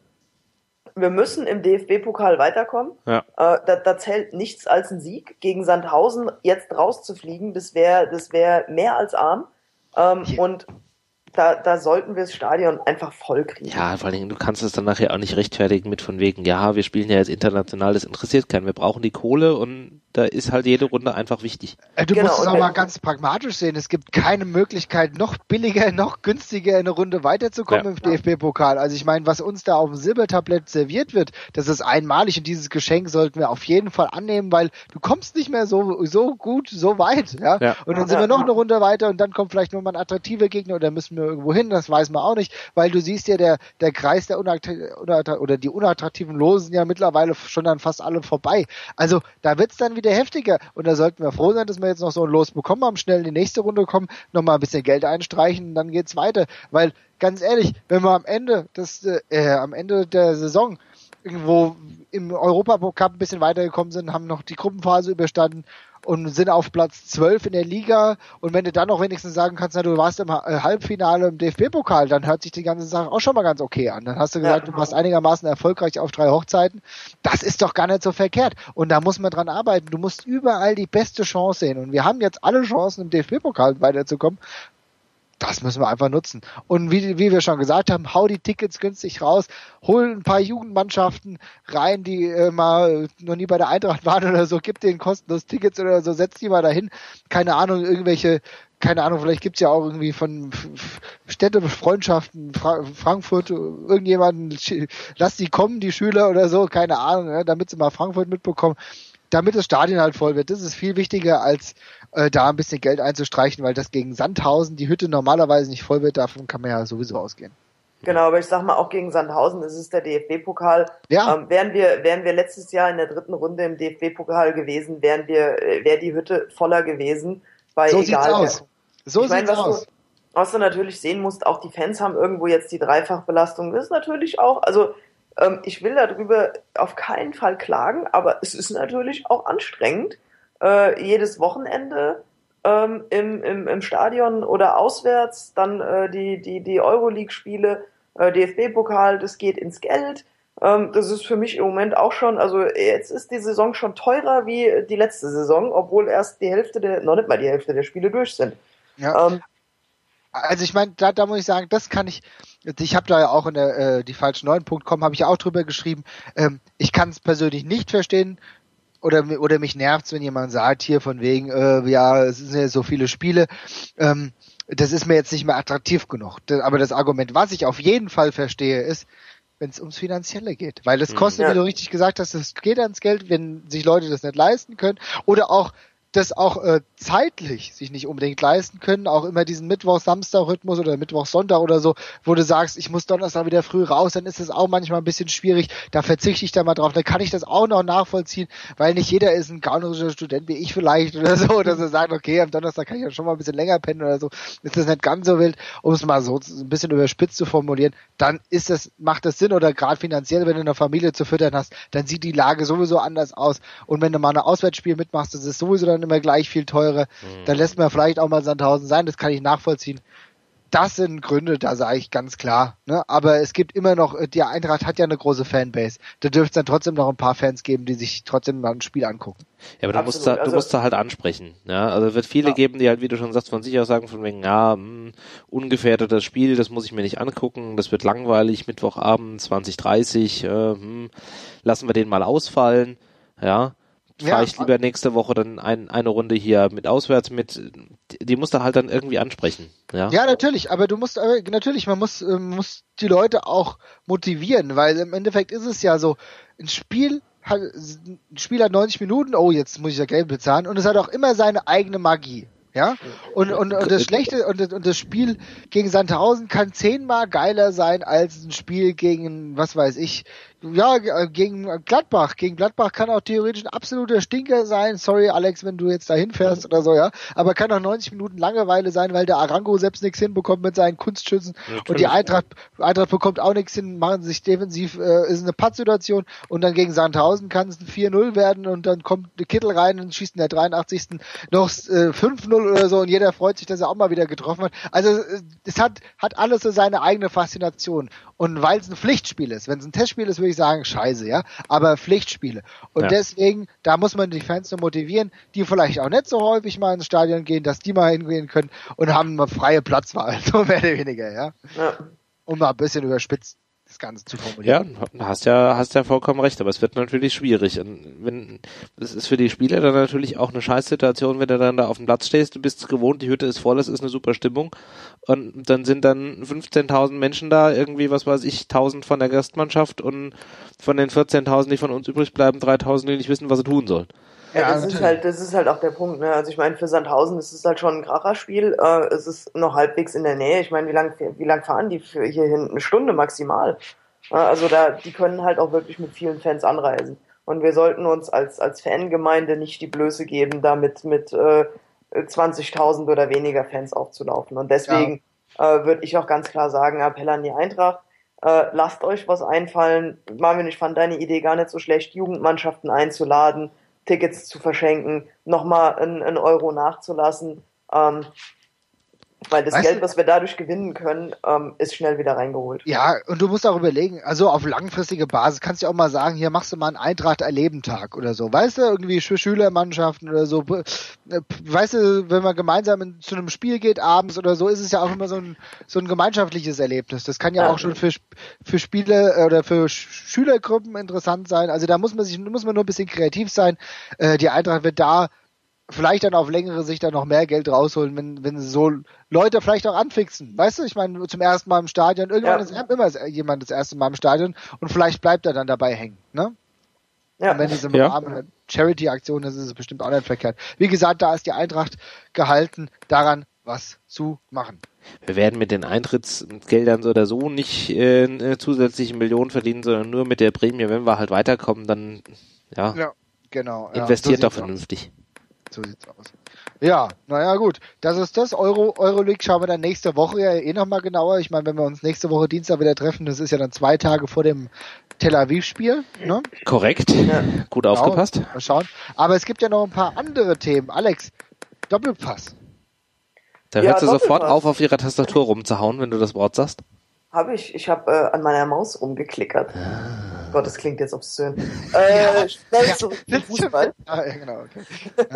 Wir müssen im D F B-Pokal weiterkommen. Ja. Äh, da, da zählt nichts als ein Sieg. Gegen Sandhausen jetzt rauszufliegen, das wäre das wäre mehr als arm. Ähm, ja. Und Da, da sollten wir das Stadion einfach voll kriegen. Ja, vor allen Dingen, du kannst es dann nachher auch nicht rechtfertigen mit von wegen, ja, wir spielen ja jetzt international, das interessiert keinen. Wir brauchen die Kohle und da ist halt jede Runde einfach wichtig. Du genau, musst es auch mal ganz pragmatisch sehen. Es gibt keine Möglichkeit, noch billiger, noch günstiger in eine Runde weiterzukommen ja. im D F B-Pokal. Also ich meine, was uns da auf dem Silbertablett serviert wird, das ist einmalig und dieses Geschenk sollten wir auf jeden Fall annehmen, weil du kommst nicht mehr so so gut, so weit. Ja. ja. Und dann sind ja. wir noch eine Runde weiter und dann kommt vielleicht nur mal ein attraktiver Gegner oder müssen wir irgendwo hin, das weiß man auch nicht, weil du siehst ja, der der Kreis der unattraktiven oder die unattraktiven Losen ja mittlerweile schon dann fast alle vorbei. Also da wird's dann wieder heftiger und da sollten wir froh sein, dass wir jetzt noch so ein Los bekommen haben, schnell in die nächste Runde kommen, nochmal ein bisschen Geld einstreichen und dann geht's weiter, weil ganz ehrlich, wenn wir am Ende des äh, am Ende der Saison irgendwo im Europacup ein bisschen weitergekommen sind, haben noch die Gruppenphase überstanden und sind auf Platz zwölf in der Liga und wenn du dann noch wenigstens sagen kannst, na, du warst im Halbfinale im D F B-Pokal, dann hört sich die ganze Sache auch schon mal ganz okay an. Dann hast du gesagt, ja. du warst einigermaßen erfolgreich auf drei Hochzeiten. Das ist doch gar nicht so verkehrt. Und da muss man dran arbeiten. Du musst überall die beste Chance sehen. Und wir haben jetzt alle Chancen, im D F B-Pokal weiterzukommen. Das müssen wir einfach nutzen. Und wie, wie wir schon gesagt haben, hau die Tickets günstig raus, hol ein paar Jugendmannschaften rein, die äh, mal noch nie bei der Eintracht waren oder so, gib denen kostenlos Tickets oder so, setz die mal dahin. Keine Ahnung, irgendwelche, keine Ahnung, vielleicht gibt's ja auch irgendwie von Städtefreundschaften, Fra- Frankfurt, irgendjemanden, lass die kommen, die Schüler oder so, keine Ahnung, ne, damit sie mal Frankfurt mitbekommen. Damit das Stadion halt voll wird. Das ist viel wichtiger, als äh, da ein bisschen Geld einzustreichen, weil das gegen Sandhausen die Hütte normalerweise nicht voll wird, davon kann man ja sowieso ausgehen. Genau, aber ich sag mal, auch gegen Sandhausen ist es der D F B-Pokal. Ja. Ähm, wären wir, wären wir letztes Jahr in der dritten Runde im D F B-Pokal gewesen, wären wir, wäre die Hütte voller gewesen. Bei so egal, sieht's aus. So ich mein, sieht's was aus. Du, was du natürlich sehen musst, auch die Fans haben irgendwo jetzt die Dreifachbelastung. Das ist natürlich auch, also ich will darüber auf keinen Fall klagen, aber es ist natürlich auch anstrengend, äh, jedes Wochenende ähm, im, im, im Stadion oder auswärts, dann äh, die, die, die Euroleague-Spiele, äh, D F B-Pokal, das geht ins Geld. Ähm, das ist für mich im Moment auch schon, also jetzt ist die Saison schon teurer wie die letzte Saison, obwohl erst die Hälfte der, noch nicht mal die Hälfte der Spiele durch sind. Ja. Ähm, Also ich meine, da, da muss ich sagen, das kann ich, ich habe da ja auch in der äh, die falschen neun Punkt com habe ich ja auch drüber geschrieben, ähm, ich kann es persönlich nicht verstehen oder oder mich nervt's, wenn jemand sagt, hier von wegen, äh, ja, es sind ja so viele Spiele, ähm, das ist mir jetzt nicht mehr attraktiv genug. Das, aber das Argument, was ich auf jeden Fall verstehe, ist, wenn es ums Finanzielle geht. Weil das kostet, ja. wie du richtig gesagt hast, das geht ans Geld, wenn sich Leute das nicht leisten können oder auch das auch äh, zeitlich sich nicht unbedingt leisten können, auch immer diesen Mittwoch-Samstag-Rhythmus oder Mittwoch-Sonntag oder so, wo du sagst, ich muss Donnerstag wieder früh raus, dann ist es auch manchmal ein bisschen schwierig, da verzichte ich da mal drauf, dann kann ich das auch noch nachvollziehen, weil nicht jeder ist ein gaunerischer Student wie ich vielleicht oder so, dass er sagt, okay, am Donnerstag kann ich ja schon mal ein bisschen länger pennen oder so, ist das nicht ganz so wild, um es mal so ein bisschen überspitzt zu formulieren, dann ist das, macht das Sinn oder gerade finanziell, wenn du eine Familie zu füttern hast, dann sieht die Lage sowieso anders aus und wenn du mal ein Auswärtsspiel mitmachst, das ist sowieso dann immer gleich viel teurer. Mhm. Dann lässt man vielleicht auch mal Sandhausen sein, das kann ich nachvollziehen. Das sind Gründe, da sage ich ganz klar. Ne? Aber es gibt immer noch, die Eintracht hat ja eine große Fanbase. Da dürfte es dann trotzdem noch ein paar Fans geben, die sich trotzdem mal ein Spiel angucken. Ja, aber du musst, da, du also, musst da halt ansprechen. Ja, also es wird viele ja. geben, die halt, wie du schon sagst, von sich aus sagen, von wegen, ja, mh, ungefährdetes Spiel, das muss ich mir nicht angucken, das wird langweilig, Mittwochabend, zwanzig dreißig, äh, mh, lassen wir den mal ausfallen. Ja, fahre ja, ich lieber nächste Woche dann ein, eine Runde hier mit auswärts mit, die, die musst du halt dann irgendwie ansprechen. Ja, ja natürlich, aber du musst, aber natürlich, man muss, äh, muss die Leute auch motivieren, weil im Endeffekt ist es ja so, ein Spiel hat, ein Spiel hat neunzig Minuten, oh, jetzt muss ich ja Geld bezahlen und es hat auch immer seine eigene Magie. Ja, und, und, und das Schlechte, und, und das Spiel gegen Sandhausen kann zehnmal geiler sein als ein Spiel gegen, was weiß ich, ja, gegen Gladbach. Gegen Gladbach kann auch theoretisch ein absoluter Stinker sein. Sorry, Alex, wenn du jetzt da hinfährst oder so, ja. Aber kann auch neunzig Minuten Langeweile sein, weil der Arango selbst nichts hinbekommt mit seinen Kunstschützen. Natürlich. Und die Eintracht, Eintracht bekommt auch nichts hin, machen sich defensiv, äh, ist eine Pattsituation. Und dann gegen Sandhausen kann es ein vier null werden und dann kommt der Kittel rein und schießt in der dreiundachtzigsten noch äh, fünf null oder so und jeder freut sich, dass er auch mal wieder getroffen hat. Also es hat, hat alles so seine eigene Faszination. Und weil es ein Pflichtspiel ist, wenn es ein Testspiel ist, würde ich sagen, scheiße, ja, aber Pflichtspiele. Und ja. deswegen, da muss man die Fans nur motivieren, die vielleicht auch nicht so häufig mal ins Stadion gehen, dass die mal hingehen können und haben eine freie Platzwahl, so mehr oder weniger, ja. ja. Um mal ein bisschen überspitzt das Ganze zu formulieren. Ja, hast ja, hast ja vollkommen recht, aber es wird natürlich schwierig. Und wenn, das ist für die Spieler dann natürlich auch eine Scheißsituation, wenn du dann da auf dem Platz stehst, du bist gewohnt, die Hütte ist voll, es ist eine super Stimmung und dann sind dann fünfzehntausend Menschen da, irgendwie, was weiß ich, tausend von der Gastmannschaft und von den vierzehntausend, die von uns übrig bleiben, dreitausend, die nicht wissen, was sie tun sollen. Ja, ja, das ist halt, das ist halt auch der Punkt, ne? Also ich meine, für Sandhausen ist es halt schon ein Kracherspiel. Äh, es ist noch halbwegs in der Nähe. Ich meine, wie lang, wie lang fahren die für hier hin? Eine Stunde maximal. Äh, also da, die können halt auch wirklich mit vielen Fans anreisen. Und wir sollten uns als als Fangemeinde nicht die Blöße geben, da mit mit äh, zwanzigtausend oder weniger Fans aufzulaufen. Und deswegen ja. äh, würde ich auch ganz klar sagen, Appell an die Eintracht. Äh, lasst euch was einfallen. Marvin, ich fand deine Idee gar nicht so schlecht, Jugendmannschaften einzuladen, Tickets zu verschenken, nochmal einen, einen Euro nachzulassen, ähm, weil das weißt Geld, du, was wir dadurch gewinnen können, ähm, ist schnell wieder reingeholt. Ja, und du musst auch überlegen, also auf langfristige Basis kannst du auch mal sagen, hier machst du mal einen Eintracht-Erleben-Tag oder so, weißt du, irgendwie für Schülermannschaften oder so, weißt du, wenn man gemeinsam in, zu einem Spiel geht abends oder so, ist es ja auch immer so ein so ein gemeinschaftliches Erlebnis. Das kann ja, ja auch schon für für Spiele oder für Schülergruppen interessant sein. Also da muss man sich muss man nur ein bisschen kreativ sein. Äh, die Eintracht wird da vielleicht dann auf längere Sicht dann noch mehr Geld rausholen, wenn wenn so Leute vielleicht auch anfixen. Weißt du, ich meine, zum ersten Mal im Stadion, irgendwann ja. ist immer jemand das erste Mal im Stadion und vielleicht bleibt er dann dabei hängen, ne? Ja. Und wenn es im ja. Rahmen einer Charity-Aktion ist, ist es bestimmt auch nicht verkehrt. Wie gesagt, da ist die Eintracht gehalten, daran was zu machen. Wir werden mit den Eintrittsgeldern so oder so nicht äh, eine zusätzliche Million verdienen, sondern nur mit der Prämie. Wenn wir halt weiterkommen, dann ja, ja genau, investiert ja, so doch vernünftig. So sieht's aus. Ja, naja gut, das ist das. Euro, Euroleague schauen wir dann nächste Woche ja eh nochmal genauer. Ich meine, wenn wir uns nächste Woche Dienstag wieder treffen, das ist ja dann zwei Tage vor dem Tel Aviv-Spiel. Ne? Korrekt, ja. Gut genau, aufgepasst. Mal schauen. Aber es gibt ja noch ein paar andere Themen. Alex, Doppelpass. Da hört sie ja, sofort auf, auf ihrer Tastatur rumzuhauen, wenn du das Wort sagst. Habe ich. Ich habe äh, an meiner Maus rumgeklickert. Ah. Gott, das klingt jetzt obszön. Äh, ja. Schnell ja. zurück zum Fußball. Ah, ja, genau, okay.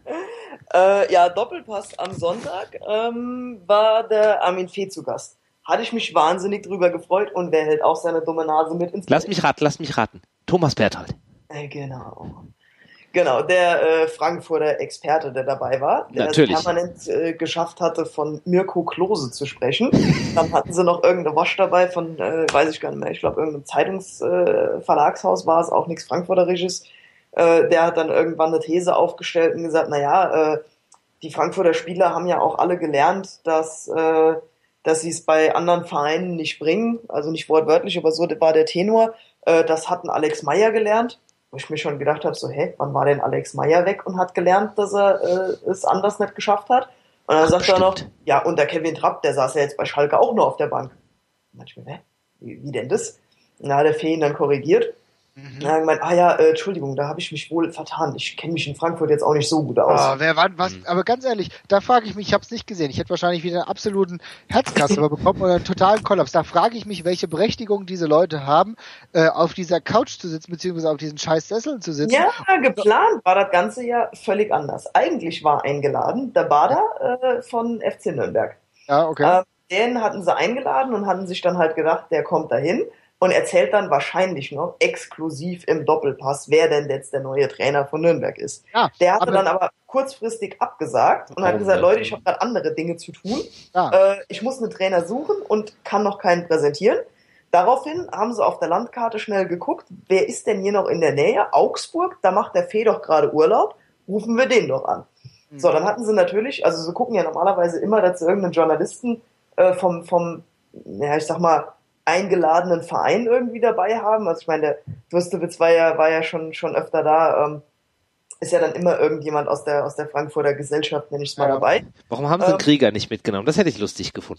äh, ja, Doppelpass am Sonntag ähm, war der Armin Fee zu Gast. Hatte ich mich wahnsinnig drüber gefreut und wer hält auch seine dumme Nase mit ins Lass Bild? mich raten, lass mich raten. Thomas Berthold. Äh, genau. Genau, der äh, Frankfurter Experte, der dabei war, der Natürlich. es permanent äh, geschafft hatte, von Mirko Klose zu sprechen. Dann hatten sie noch irgendeine Wasch dabei von, äh, weiß ich gar nicht mehr, ich glaube irgendein Zeitungsverlagshaus äh, war es, auch nichts Frankfurterisches. Äh, der hat dann irgendwann eine These aufgestellt und gesagt, naja, äh, die Frankfurter Spieler haben ja auch alle gelernt, dass, äh, dass sie es bei anderen Vereinen nicht bringen, also nicht wortwörtlich, aber so war der Tenor. Äh, das hat ein Alex Meyer gelernt. Wo ich mir schon gedacht habe, so, hä, wann war denn Alex Meyer weg und hat gelernt, dass er äh, es anders nicht geschafft hat? Und dann Ach, sagt bestimmt. er noch, ja, und der Kevin Trapp, der saß ja jetzt bei Schalke auch nur auf der Bank. Und dann ich mir, hä, wie, wie denn das? Und dann hat der Fee ihn dann korrigiert. Mhm. Und dann hat er gemeint, ah ja, äh, Entschuldigung, da habe ich mich wohl vertan. Ich kenne mich in Frankfurt jetzt auch nicht so gut aus. Oh, wer war was? Mhm. Aber ganz ehrlich, da frage ich mich, ich habe es nicht gesehen. Ich hätte wahrscheinlich wieder einen absoluten Herzkasper bekommen oder einen totalen Kollaps. Da frage ich mich, welche Berechtigung diese Leute haben, äh, auf dieser Couch zu sitzen, beziehungsweise auf diesen scheiß Sesseln zu sitzen. Ja, geplant war das Ganze ja völlig anders. Eigentlich war eingeladen der Bader äh, von F C Nürnberg. Ja, okay. Äh, den hatten sie eingeladen und hatten sich dann halt gedacht, der kommt dahin. Und erzählt dann wahrscheinlich noch exklusiv im Doppelpass, wer denn jetzt der neue Trainer von Nürnberg ist. Ja, der hatte aber dann aber kurzfristig abgesagt und hat gesagt, Leute, ich habe gerade andere Dinge zu tun. Ja. Äh, ich muss einen Trainer suchen und kann noch keinen präsentieren. Daraufhin haben sie auf der Landkarte schnell geguckt, wer ist denn hier noch in der Nähe? Augsburg, da macht der Fee doch gerade Urlaub. Rufen wir den doch an. Mhm. So, dann hatten sie natürlich, also sie gucken ja normalerweise immer, dass sie irgendeinen Journalisten äh, vom, vom, ja, ich sag mal, eingeladenen Verein irgendwie dabei haben. Also ich meine, der Wüstewitz war ja, war ja schon, schon öfter da. Ähm, ist ja dann immer irgendjemand aus der, aus der Frankfurter Gesellschaft, nenne ich es mal, ja. dabei. Warum haben sie ähm, den Krieger nicht mitgenommen? Das hätte ich lustig gefunden.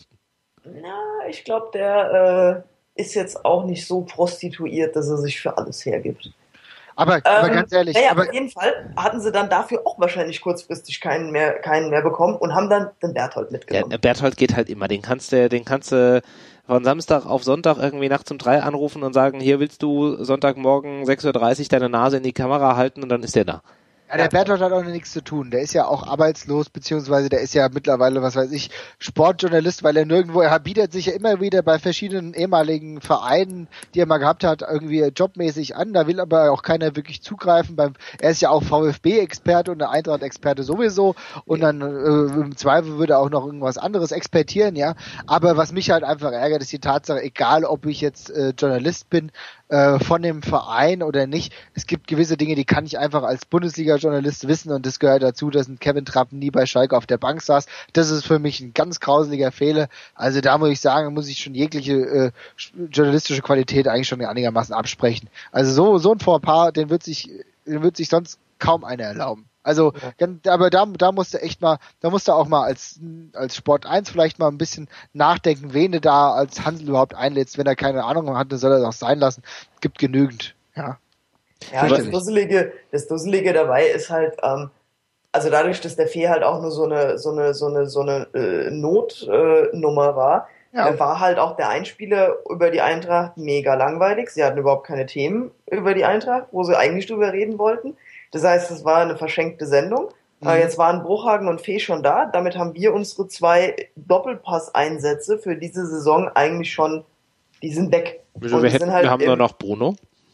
Na, ich glaube, der äh, ist jetzt auch nicht so prostituiert, dass er sich für alles hergibt. Aber, aber ähm, ganz ehrlich. Naja, aber auf jeden Fall hatten sie dann dafür auch wahrscheinlich kurzfristig keinen mehr, keinen mehr bekommen und haben dann den Berthold mitgenommen. Ja, Berthold geht halt immer. Den kannst du, den kannst du von Samstag auf Sonntag irgendwie nachts um drei anrufen und sagen, hier willst du Sonntagmorgen sechs Uhr dreißig deine Nase in die Kamera halten und dann ist der da. Ja, der Berthold hat auch noch nichts zu tun. Der ist ja auch arbeitslos, beziehungsweise der ist ja mittlerweile, was weiß ich, Sportjournalist, weil er nirgendwo, er bietet sich ja immer wieder bei verschiedenen ehemaligen Vereinen, die er mal gehabt hat, irgendwie jobmäßig an. Da will aber auch keiner wirklich zugreifen. Beim, er ist ja auch VfB-Experte und der Eintracht-Experte sowieso. Und dann äh, im Zweifel würde er auch noch irgendwas anderes expertieren, ja. Aber was mich halt einfach ärgert, ist die Tatsache, egal ob ich jetzt äh, Journalist bin, äh, von dem Verein oder nicht, es gibt gewisse Dinge, die kann ich einfach als Bundesliga-Journalist wissen und das gehört dazu, dass ein Kevin Trapp nie bei Schalke auf der Bank saß. Das ist für mich ein ganz grauseliger Fehler. Also da muss ich sagen, muss ich schon jegliche äh, journalistische Qualität eigentlich schon einigermaßen absprechen. Also so so ein Fauxpas, den wird sich den wird sich sonst kaum einer erlauben. Also, ja. aber da, da musst du echt mal, da musst du auch mal als, als Sport eins vielleicht mal ein bisschen nachdenken, wen du da als Hansel überhaupt einlädst. Wenn er keine Ahnung hat, dann soll er das auch sein lassen. Gibt genügend, ja. Ja, das Dusselige, das Dusselige dabei ist halt, ähm, also dadurch, dass der Fee halt auch nur so eine, so eine, so eine, so eine äh, Notnummer äh, war, ja. war halt auch der Einspieler über die Eintracht mega langweilig. Sie hatten überhaupt keine Themen über die Eintracht, wo sie eigentlich drüber reden wollten. Das heißt, es war eine verschenkte Sendung. Mhm. Äh, jetzt waren Bruchhagen und Fee schon da. Damit haben wir unsere zwei Doppelpass-Einsätze für diese Saison eigentlich schon, die sind weg. Wir, wir, hätten, halt wir haben nur noch Bruno.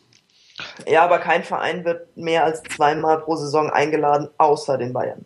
Ja, aber kein Verein wird mehr als zweimal pro Saison eingeladen, außer den Bayern.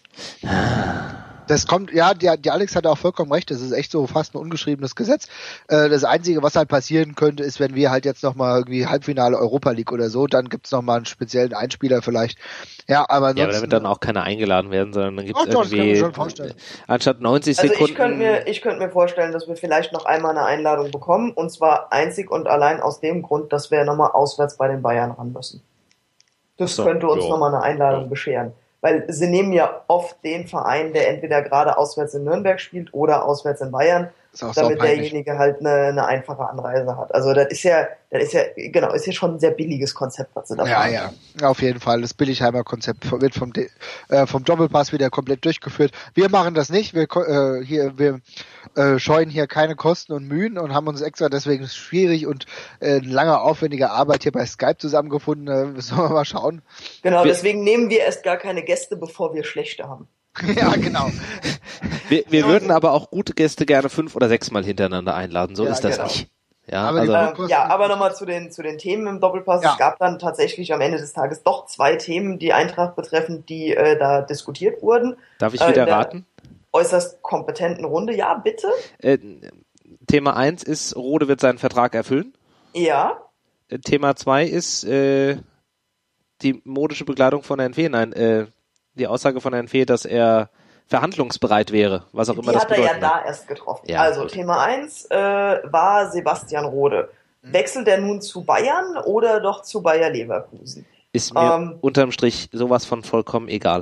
Das kommt, ja, die, die Alex hat auch vollkommen recht, das ist echt so fast ein ungeschriebenes Gesetz. Äh, das Einzige, was halt passieren könnte, ist, wenn wir halt jetzt nochmal irgendwie Halbfinale Europa League oder so, dann gibt's nochmal einen speziellen Einspieler vielleicht. Ja, aber ansonsten... Ja, aber da wird dann auch keiner eingeladen werden, sondern dann gibt's oh, irgendwie anstatt neunzig Sekunden... Also ich könnte mir, ich könnte mir vorstellen, dass wir vielleicht noch einmal eine Einladung bekommen, und zwar einzig und allein aus dem Grund, dass wir nochmal auswärts bei den Bayern ran müssen. Das so, könnte uns nochmal eine Einladung jo. bescheren. weil sie nehmen ja oft den Verein, der entweder gerade auswärts in Nürnberg spielt oder auswärts in Bayern, damit derjenige halt eine, eine einfache Anreise hat. Also das ist ja, das ist ja, genau, ist ja schon ein sehr billiges Konzept, was sie da Ja, ja, auf jeden Fall. Das Billigheimer Konzept wird vom, äh, vom Doppelpass wieder komplett durchgeführt. Wir machen das nicht. Wir, äh, hier, wir äh, scheuen hier keine Kosten und Mühen und haben uns extra deswegen schwierig und äh, lange aufwendige Arbeit hier bei Skype zusammengefunden. Äh, sollen wir mal schauen. Genau, wir, deswegen nehmen wir erst gar keine Gäste, bevor wir schlechte haben. Ja, genau. Wir, wir würden aber auch gute Gäste gerne fünf oder sechs Mal hintereinander einladen. So ja, ist das genau. nicht. Ja, aber, also, ähm, ja, aber nochmal zu den, zu den Themen im Doppelpass. Ja. Es gab dann tatsächlich am Ende des Tages doch zwei Themen, die Eintracht betreffen, die äh, da diskutiert wurden. Darf ich wieder äh, raten? Äußerst kompetenten Runde. Ja, bitte. Äh, Thema eins ist, Rode wird seinen Vertrag erfüllen. Ja. Äh, Thema zwei ist äh, die modische Begleitung von Herrn Fee. Nein, äh, die Aussage von Herrn Fee, dass er verhandlungsbereit wäre, was auch immer das bedeutet. Die hat er ja da erst getroffen. Ja, also gut. Thema eins äh, war Sebastian Rode. Wechselt er nun zu Bayern oder doch zu Bayer Leverkusen? Ist mir ähm, unterm Strich sowas von vollkommen egal.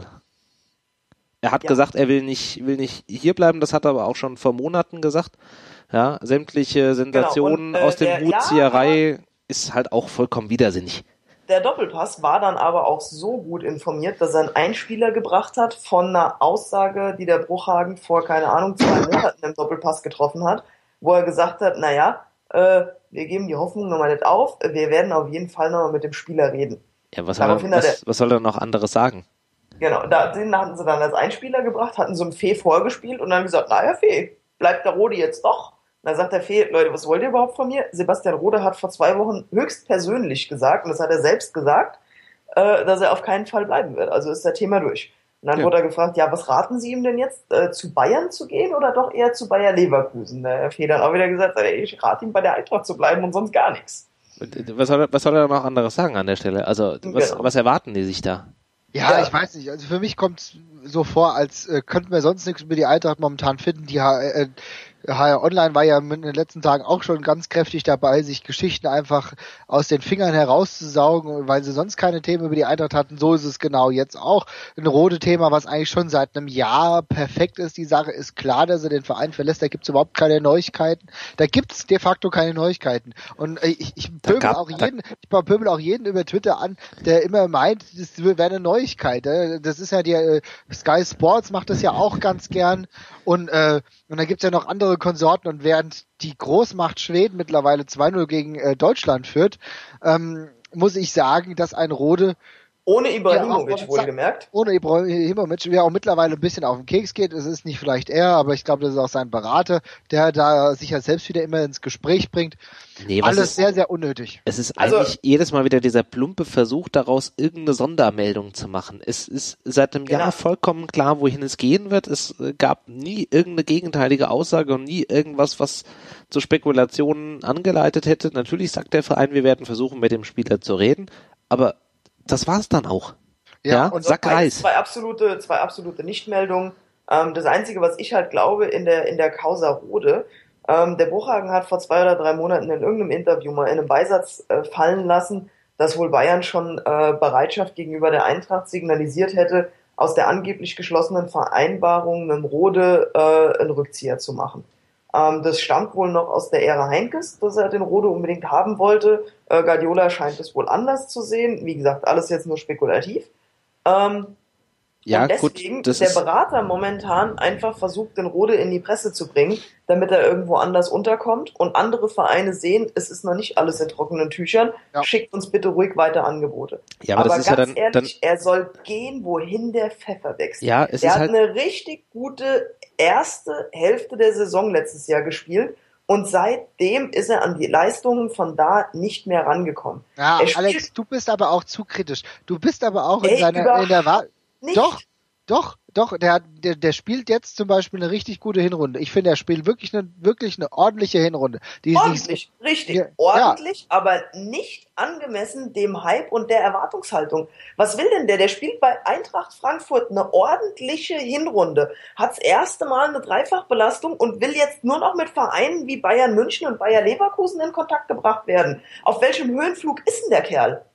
Er hat ja. gesagt, er will nicht, will nicht hier bleiben, das hat er aber auch schon vor Monaten gesagt. Ja, sämtliche Sensationen genau. Und, äh, aus dem der, Hutzieherei ja, ist halt auch vollkommen widersinnig. Der Doppelpass war dann aber auch so gut informiert, dass er einen Einspieler gebracht hat von einer Aussage, die der Bruchhagen vor, keine Ahnung, zwei Monaten im Doppelpass getroffen hat, wo er gesagt hat, naja, äh, wir geben die Hoffnung nochmal nicht auf, wir werden auf jeden Fall nochmal mit dem Spieler reden. Ja, was, er, was, was soll er noch anderes sagen? Genau, da, den hatten sie dann als Einspieler gebracht, hatten so einen Fee vorgespielt und dann gesagt, naja, Fee, bleibt der Rode jetzt doch? Und dann sagt der Fee, Leute, was wollt ihr überhaupt von mir? Sebastian Rode hat vor zwei Wochen höchstpersönlich gesagt, und das hat er selbst gesagt, äh, dass er auf keinen Fall bleiben wird. Also ist das Thema durch. Und dann ja. wurde er gefragt, ja, was raten Sie ihm denn jetzt, äh, zu Bayern zu gehen oder doch eher zu Bayer Leverkusen? Der Fee dann auch wieder gesagt, ey, ich rate ihm bei der Eintracht zu bleiben und sonst gar nichts. Was soll, was soll er noch anderes sagen an der Stelle? Also was, genau. was erwarten die sich da? Ja, ja, ich weiß nicht. Also für mich kommt es so vor, als äh, könnten wir sonst nichts über die Eintracht momentan finden. Die äh, H R Online war ja in den letzten Tagen auch schon ganz kräftig dabei, sich Geschichten einfach aus den Fingern herauszusaugen, weil sie sonst keine Themen über die Eintracht hatten. So ist es genau jetzt auch. Ein rotes Thema, was eigentlich schon seit einem Jahr perfekt ist. Die Sache ist klar, dass er den Verein verlässt. Da gibt es überhaupt keine Neuigkeiten. Da gibt es de facto keine Neuigkeiten. Und äh, ich, ich pöbel gab, auch jeden, ich pöbel auch jeden über Twitter an, der immer meint, das wäre eine Neuigkeit. Äh. Das ist ja die äh, Sky Sports macht das ja auch ganz gern. Und äh, und dann gibt's ja noch andere Konsorten, und während die Großmacht Schweden mittlerweile zwei null gegen äh, Deutschland führt, ähm, muss ich sagen, dass ein Rode ohne Ibrahimovic ja, wohlgemerkt. Ohne Ibrahimovic, der auch mittlerweile ein bisschen auf den Keks geht. Es ist nicht vielleicht er, aber ich glaube, das ist auch sein Berater, der da sich ja selbst wieder immer ins Gespräch bringt. Nee, was Alles ist, sehr, sehr unnötig. Es ist also, eigentlich jedes Mal wieder dieser plumpe Versuch, daraus irgendeine Sondermeldung zu machen. Es ist seit einem genau. Jahr vollkommen klar, wohin es gehen wird. Es gab nie irgendeine gegenteilige Aussage und nie irgendwas, was zu Spekulationen angeleitet hätte. Natürlich sagt der Verein, wir werden versuchen, mit dem Spieler zu reden, aber das war's dann auch. Ja, ja? und Sack Reis. Zwei absolute, zwei absolute Nichtmeldungen. Ähm, das Einzige, was ich halt glaube, in der, in der Causa Rode, ähm, der Bruchhagen hat vor zwei oder drei Monaten in irgendeinem Interview mal in einem Beisatz äh, fallen lassen, dass wohl Bayern schon äh, Bereitschaft gegenüber der Eintracht signalisiert hätte, aus der angeblich geschlossenen Vereinbarung mit dem Rode äh, einen Rückzieher zu machen. Ähm, das stammt wohl noch aus der Ära Heinkes, dass er den Rode unbedingt haben wollte. Äh, Guardiola scheint es wohl anders zu sehen. Wie gesagt, alles jetzt nur spekulativ. Ähm, ja, und deswegen gut, das der ist Berater momentan einfach versucht, den Rode in die Presse zu bringen, damit er irgendwo anders unterkommt, und andere Vereine sehen, es ist noch nicht alles in trockenen Tüchern, ja. Schickt uns bitte ruhig weiter Angebote. Ja, aber, aber das ganz ist ja dann, ehrlich, dann, er soll gehen, wohin der Pfeffer wächst. Ja, es der ist hat halt eine richtig gute erste Hälfte der Saison letztes Jahr gespielt, und seitdem ist er an die Leistungen von da nicht mehr rangekommen. Ja, Alex, du bist aber auch zu kritisch. Du bist aber auch in Ey, seiner, in der Wahl. Nicht. Doch, doch, doch, der, der, der spielt jetzt zum Beispiel eine richtig gute Hinrunde. Ich finde, er spielt wirklich eine, wirklich eine ordentliche Hinrunde. Die ist ordentlich, nicht so, richtig, ja, ordentlich, ja. Aber nicht angemessen dem Hype und der Erwartungshaltung. Was will denn der? Der spielt bei Eintracht Frankfurt eine ordentliche Hinrunde, hat das erste Mal eine Dreifachbelastung und will jetzt nur noch mit Vereinen wie Bayern München und Bayer Leverkusen in Kontakt gebracht werden. Auf welchem Höhenflug ist denn der Kerl?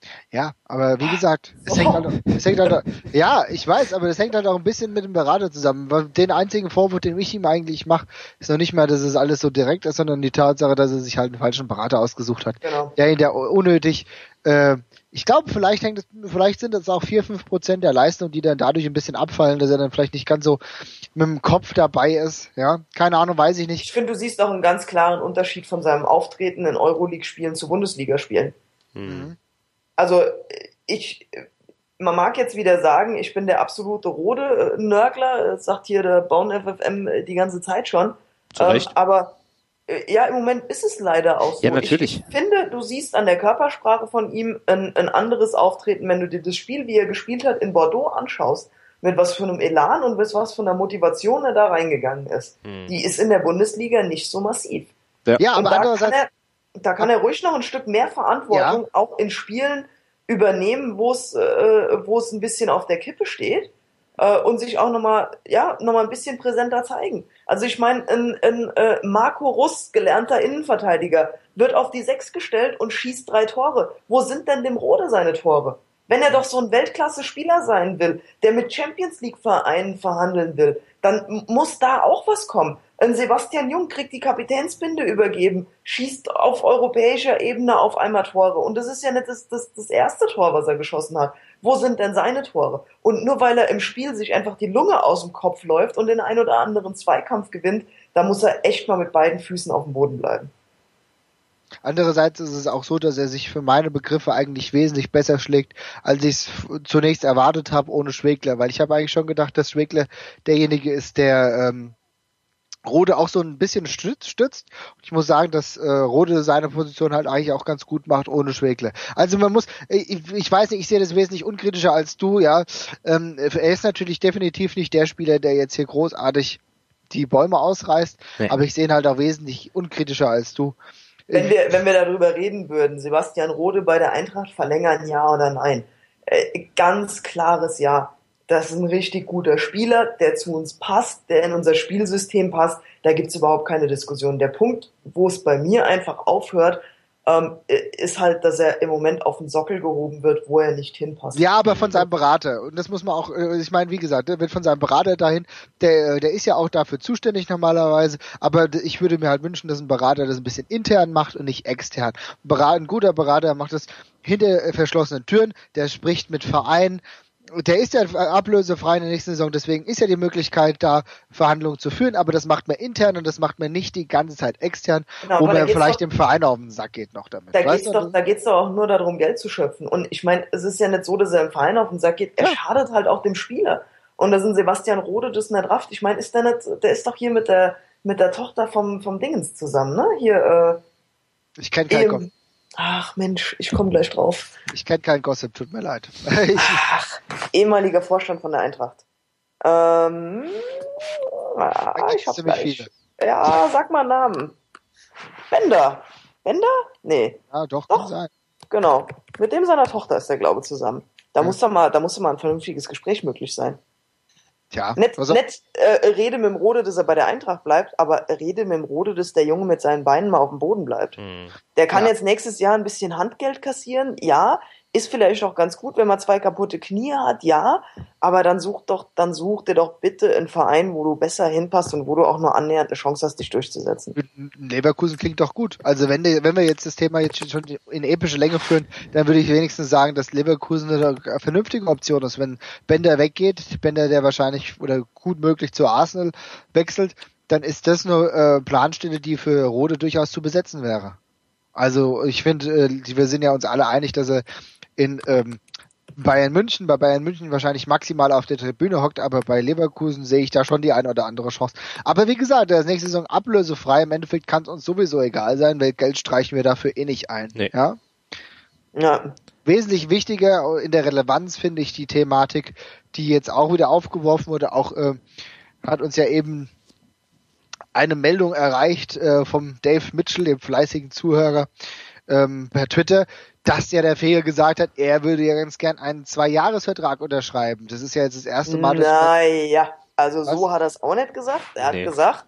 Ja, aber wie gesagt, es hängt halt, es hängt halt, ja, ich weiß, aber das hängt halt auch ein bisschen mit dem Berater zusammen. Weil den einzigen Vorwurf, den ich ihm eigentlich mache, ist noch nicht mal, dass es alles so direkt ist, sondern die Tatsache, dass er sich halt einen falschen Berater ausgesucht hat. Genau. Der ihn der unnötig, äh, ich glaube, vielleicht hängt es, vielleicht sind es auch vier, fünf Prozent der Leistung, die dann dadurch ein bisschen abfallen, dass er dann vielleicht nicht ganz so mit dem Kopf dabei ist, ja. Keine Ahnung, weiß ich nicht. Ich finde, du siehst auch einen ganz klaren Unterschied von seinem Auftreten in Euroleague-Spielen zu Bundesligaspielen. Mhm. Also, ich, man mag jetzt wieder sagen, ich bin der absolute Rode-Nörgler, das sagt hier der Bone F F M die ganze Zeit schon. Zu Recht. Ähm, aber äh, ja, im Moment ist es leider auch so. Ja, natürlich. Ich, ich finde, du siehst an der Körpersprache von ihm ein, ein anderes Auftreten, wenn du dir das Spiel, wie er gespielt hat, in Bordeaux anschaust, mit was für einem Elan und mit was für einer Motivation er da reingegangen ist. Hm. Die ist in der Bundesliga nicht so massiv. Ja, ja, aber da andererseits... Kann er, da kann er ruhig noch ein Stück mehr Verantwortung ja. auch in Spielen übernehmen, wo es äh, wo es ein bisschen auf der Kippe steht äh, und sich auch nochmal ja noch mal ein bisschen präsenter zeigen. Also ich meine, ein, ein äh, Marco Russ, gelernter Innenverteidiger, wird auf die Sechs gestellt und schießt drei Tore. Wo sind denn dem Rode seine Tore? Wenn er doch so ein Weltklasse-Spieler sein will, der mit Champions-League-Vereinen verhandeln will, dann muss da auch was kommen. Ein Sebastian Jung kriegt die Kapitänsbinde übergeben, schießt auf europäischer Ebene auf einmal Tore. Und das ist ja nicht das, das, das erste Tor, was er geschossen hat. Wo sind denn seine Tore? Und nur weil er im Spiel sich einfach die Lunge aus dem Kopf läuft und den ein oder anderen Zweikampf gewinnt, da muss er echt mal mit beiden Füßen auf dem Boden bleiben. Andererseits ist es auch so, dass er sich für meine Begriffe eigentlich wesentlich besser schlägt, als ich es zunächst erwartet habe ohne Schwegler. Weil ich habe eigentlich schon gedacht, dass Schwegler derjenige ist, der... Ähm, Rode auch so ein bisschen stützt. Ich muss sagen, dass äh, Rode seine Position halt eigentlich auch ganz gut macht ohne Schwegler. Also man muss, ich, ich weiß nicht, ich sehe das wesentlich unkritischer als du, ja. Ähm, er ist natürlich definitiv nicht der Spieler, der jetzt hier großartig die Bäume ausreißt, nee. aber ich sehe ihn halt auch wesentlich unkritischer als du. Wenn wir, wenn wir darüber reden würden, Sebastian Rode bei der Eintracht verlängern, ja oder nein? Äh, ganz klares Ja. Das ist ein richtig guter Spieler, der zu uns passt, der in unser Spielsystem passt. Da gibt's überhaupt keine Diskussion. Der Punkt, wo es bei mir einfach aufhört, ähm, ist halt, dass er im Moment auf den Sockel gehoben wird, wo er nicht hinpasst. Ja, aber von seinem Berater. Und das muss man auch, ich meine, wie gesagt, der wird von seinem Berater dahin, der, der ist ja auch dafür zuständig normalerweise, aber ich würde mir halt wünschen, dass ein Berater das ein bisschen intern macht und nicht extern. Ein guter Berater macht das hinter verschlossenen Türen, der spricht mit Vereinen. Der ist ja ablösefrei in der nächsten Saison, deswegen ist ja die Möglichkeit da, Verhandlungen zu führen, aber das macht man intern und das macht man nicht die ganze Zeit extern, genau, wo man vielleicht doch, dem Verein auf den Sack geht noch damit. Da geht's doch, da geht's doch auch nur darum, Geld zu schöpfen. Und ich meine, es ist ja nicht so, dass er im Verein auf den Sack geht, er ja. schadet halt auch dem Spieler. Und da sind Sebastian Rode das nicht rafft. Ich meine, ist der nicht, der ist doch hier mit der mit der Tochter vom vom Dingens zusammen, ne? Hier, äh, Ich kenne keinen Gossip. Ach Mensch, ich komme gleich drauf. Ich kenne keinen Gossip, tut mir leid. Ach, ehemaliger Vorstand von der Eintracht. Ähm, ah, ich hab gleich. Viele. Ja, sag mal einen Namen. Bender. Bender? Nee. Ja, doch, doch. Kann sein. Genau. Mit dem seiner Tochter ist der, glaube ich, zusammen. Da ja. muss doch mal, da muss doch mal ein vernünftiges Gespräch möglich sein. Tja. Nicht, nicht äh, rede mit dem Rode, dass er bei der Eintracht bleibt, aber rede mit dem Rode, dass der Junge mit seinen Beinen mal auf dem Boden bleibt. Hm. Der kann ja. jetzt nächstes Jahr ein bisschen Handgeld kassieren, ja, ist vielleicht auch ganz gut, wenn man zwei kaputte Knie hat, ja, aber dann such doch, dann such dir doch bitte einen Verein, wo du besser hinpasst und wo du auch nur annähernd eine Chance hast, dich durchzusetzen. Leverkusen klingt doch gut. Also wenn, wenn wir jetzt das Thema jetzt schon in epische Länge führen, dann würde ich wenigstens sagen, dass Leverkusen eine vernünftige Option ist. Wenn Bender weggeht, Bender, der wahrscheinlich oder gut möglich zu Arsenal wechselt, dann ist das eine äh, Planstelle, die für Rode durchaus zu besetzen wäre. Also ich finde, äh, wir sind ja uns alle einig, dass er in ähm, Bayern München, bei Bayern München wahrscheinlich maximal auf der Tribüne hockt, aber bei Leverkusen sehe ich da schon die eine oder andere Chance. Aber wie gesagt, der ist nächste Saison ablösefrei, im Endeffekt kann es uns sowieso egal sein, weil Geld streichen wir dafür eh nicht ein. Nee. Ja? Ja. Wesentlich wichtiger in der Relevanz finde ich die Thematik, die jetzt auch wieder aufgeworfen wurde, auch äh, hat uns ja eben eine Meldung erreicht äh, vom Dave Mitchell, dem fleißigen Zuhörer, ähm, per Twitter, dass ja der Feger gesagt hat, er würde ja ganz gern einen Zwei-Jahres-Vertrag unterschreiben. Das ist ja jetzt das erste Mal. Naja, also was? So hat er es auch nicht gesagt. Er nee. hat gesagt,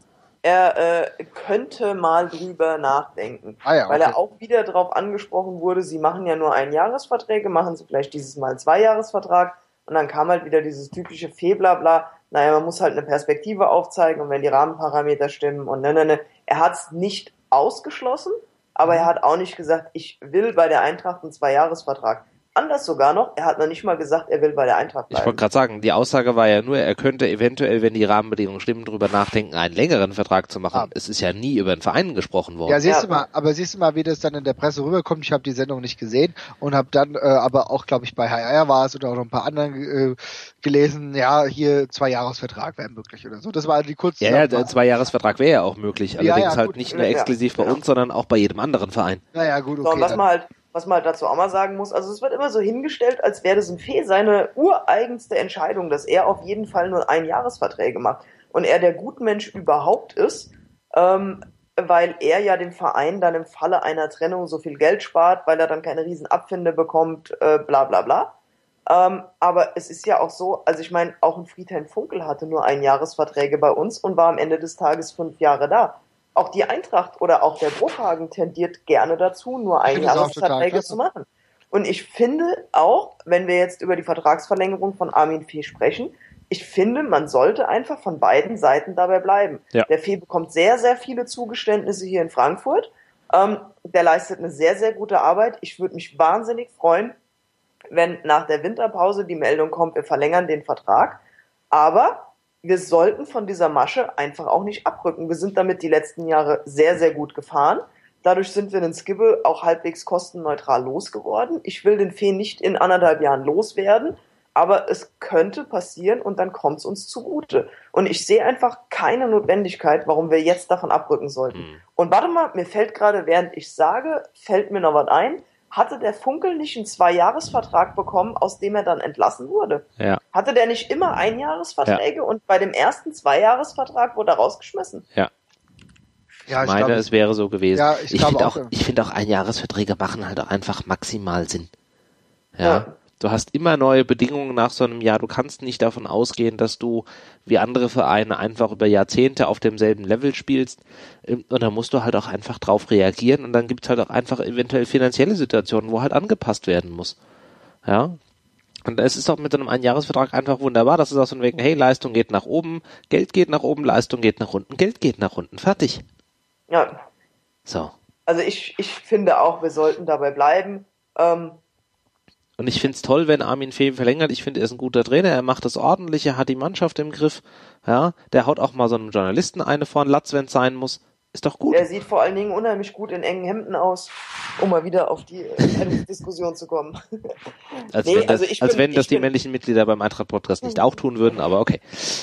er äh, könnte mal drüber nachdenken. Ah ja, okay. Weil er auch wieder darauf angesprochen wurde, sie machen ja nur Einjahresverträge, machen sie vielleicht dieses Mal einen Zweijahresvertrag und dann kam halt wieder dieses typische Fehlblabla, naja, man muss halt eine Perspektive aufzeigen und wenn die Rahmenparameter stimmen und ne, ne, ne. Er hat es nicht ausgeschlossen, aber er hat auch nicht gesagt, ich will bei der Eintracht einen Zweijahresvertrag. Anders sogar noch, er hat noch nicht mal gesagt, er will bei der Eintracht bleiben. Ich wollte gerade sagen, die Aussage war ja nur, er könnte eventuell, wenn die Rahmenbedingungen stimmen, drüber nachdenken, einen längeren Vertrag zu machen. Ah. Es ist ja nie über den Verein gesprochen worden. Ja, siehst ja. du mal, aber siehst du mal, wie das dann in der Presse rüberkommt. Ich habe die Sendung nicht gesehen und habe dann äh, aber auch, glaube ich, bei H R war es oder auch noch ein paar anderen äh, gelesen, ja, hier Zwei-Jahres-Vertrag wäre möglich oder so. Das war die kurze Ja, ja, der Zwei-Jahres-Vertrag wäre ja auch möglich. Allerdings ja, ja, halt nicht nur exklusiv ja, bei uns, sondern auch bei jedem anderen Verein. Naja, gut, okay. So, was man halt Was man halt dazu auch mal sagen muss, also es wird immer so hingestellt, als wäre das im Fee seine ureigenste Entscheidung, dass er auf jeden Fall nur Einjahresverträge macht und er der Gutmensch überhaupt ist, ähm, weil er ja dem Verein dann im Falle einer Trennung so viel Geld spart, weil er dann keine riesen Abfinde bekommt, äh, bla bla bla. Ähm, aber es ist ja auch so, also ich meine, auch ein Friedhelm Funkel hatte nur Einjahresverträge bei uns und war am Ende des Tages fünf Jahre da. Auch die Eintracht oder auch der Bruchhagen tendiert gerne dazu, nur Einjahresverträge zu machen. Und ich finde auch, wenn wir jetzt über die Vertragsverlängerung von Armin Fee sprechen, ich finde, man sollte einfach von beiden Seiten dabei bleiben. Ja. Der Fee bekommt sehr, sehr viele Zugeständnisse hier in Frankfurt. Ähm, der leistet eine sehr, sehr gute Arbeit. Ich würde mich wahnsinnig freuen, wenn nach der Winterpause die Meldung kommt, wir verlängern den Vertrag. Aber wir sollten von dieser Masche einfach auch nicht abrücken. Wir sind damit die letzten Jahre sehr, sehr gut gefahren. Dadurch sind wir den Skibbe auch halbwegs kostenneutral losgeworden. Ich will den Fee nicht in anderthalb Jahren loswerden, aber es könnte passieren und dann kommt es uns zugute. Und ich sehe einfach keine Notwendigkeit, warum wir jetzt davon abrücken sollten. Mhm. Und warte mal, mir fällt gerade, während ich sage, fällt mir noch was ein. Hatte der Funkel nicht einen Zweijahresvertrag bekommen, aus dem er dann entlassen wurde? Ja. Hatte der nicht immer Einjahresverträge ja. und bei dem ersten Zweijahresvertrag wurde er rausgeschmissen? Ja. Ja, ich, ich meine, glaub, es wäre so gewesen. Ja, ich ich finde auch, auch, ich finde auch Einjahresverträge machen halt auch einfach maximal Sinn. Ja. ja. Du hast immer neue Bedingungen nach so einem Jahr. Du kannst nicht davon ausgehen, dass du wie andere Vereine einfach über Jahrzehnte auf demselben Level spielst. Und da musst du halt auch einfach drauf reagieren. Und dann gibt's halt auch einfach eventuell finanzielle Situationen, wo halt angepasst werden muss. Ja. Und es ist auch mit so einem Einjahresvertrag einfach wunderbar. Das ist auch so ein wegen, hey, Leistung geht nach oben, Geld geht nach oben, Leistung geht nach unten, Geld geht nach unten. Fertig. Ja. So. Also ich, ich finde auch, wir sollten dabei bleiben. Ähm, Und ich find's toll, wenn Armin Fee verlängert. Ich finde, er ist ein guter Trainer. Er macht das ordentlich. Er hat die Mannschaft im Griff. Ja, der haut auch mal so einem Journalisten eine vor den Latz, wenn's sein muss. Ist doch gut. Er sieht vor allen Dingen unheimlich gut in engen Hemden aus, um mal wieder auf die Entscheidungsdiskussion zu kommen. Als nee, wenn das, also ich als bin, wenn das die bin, männlichen Mitglieder beim Eintracht-Podcast nicht auch tun würden, aber okay.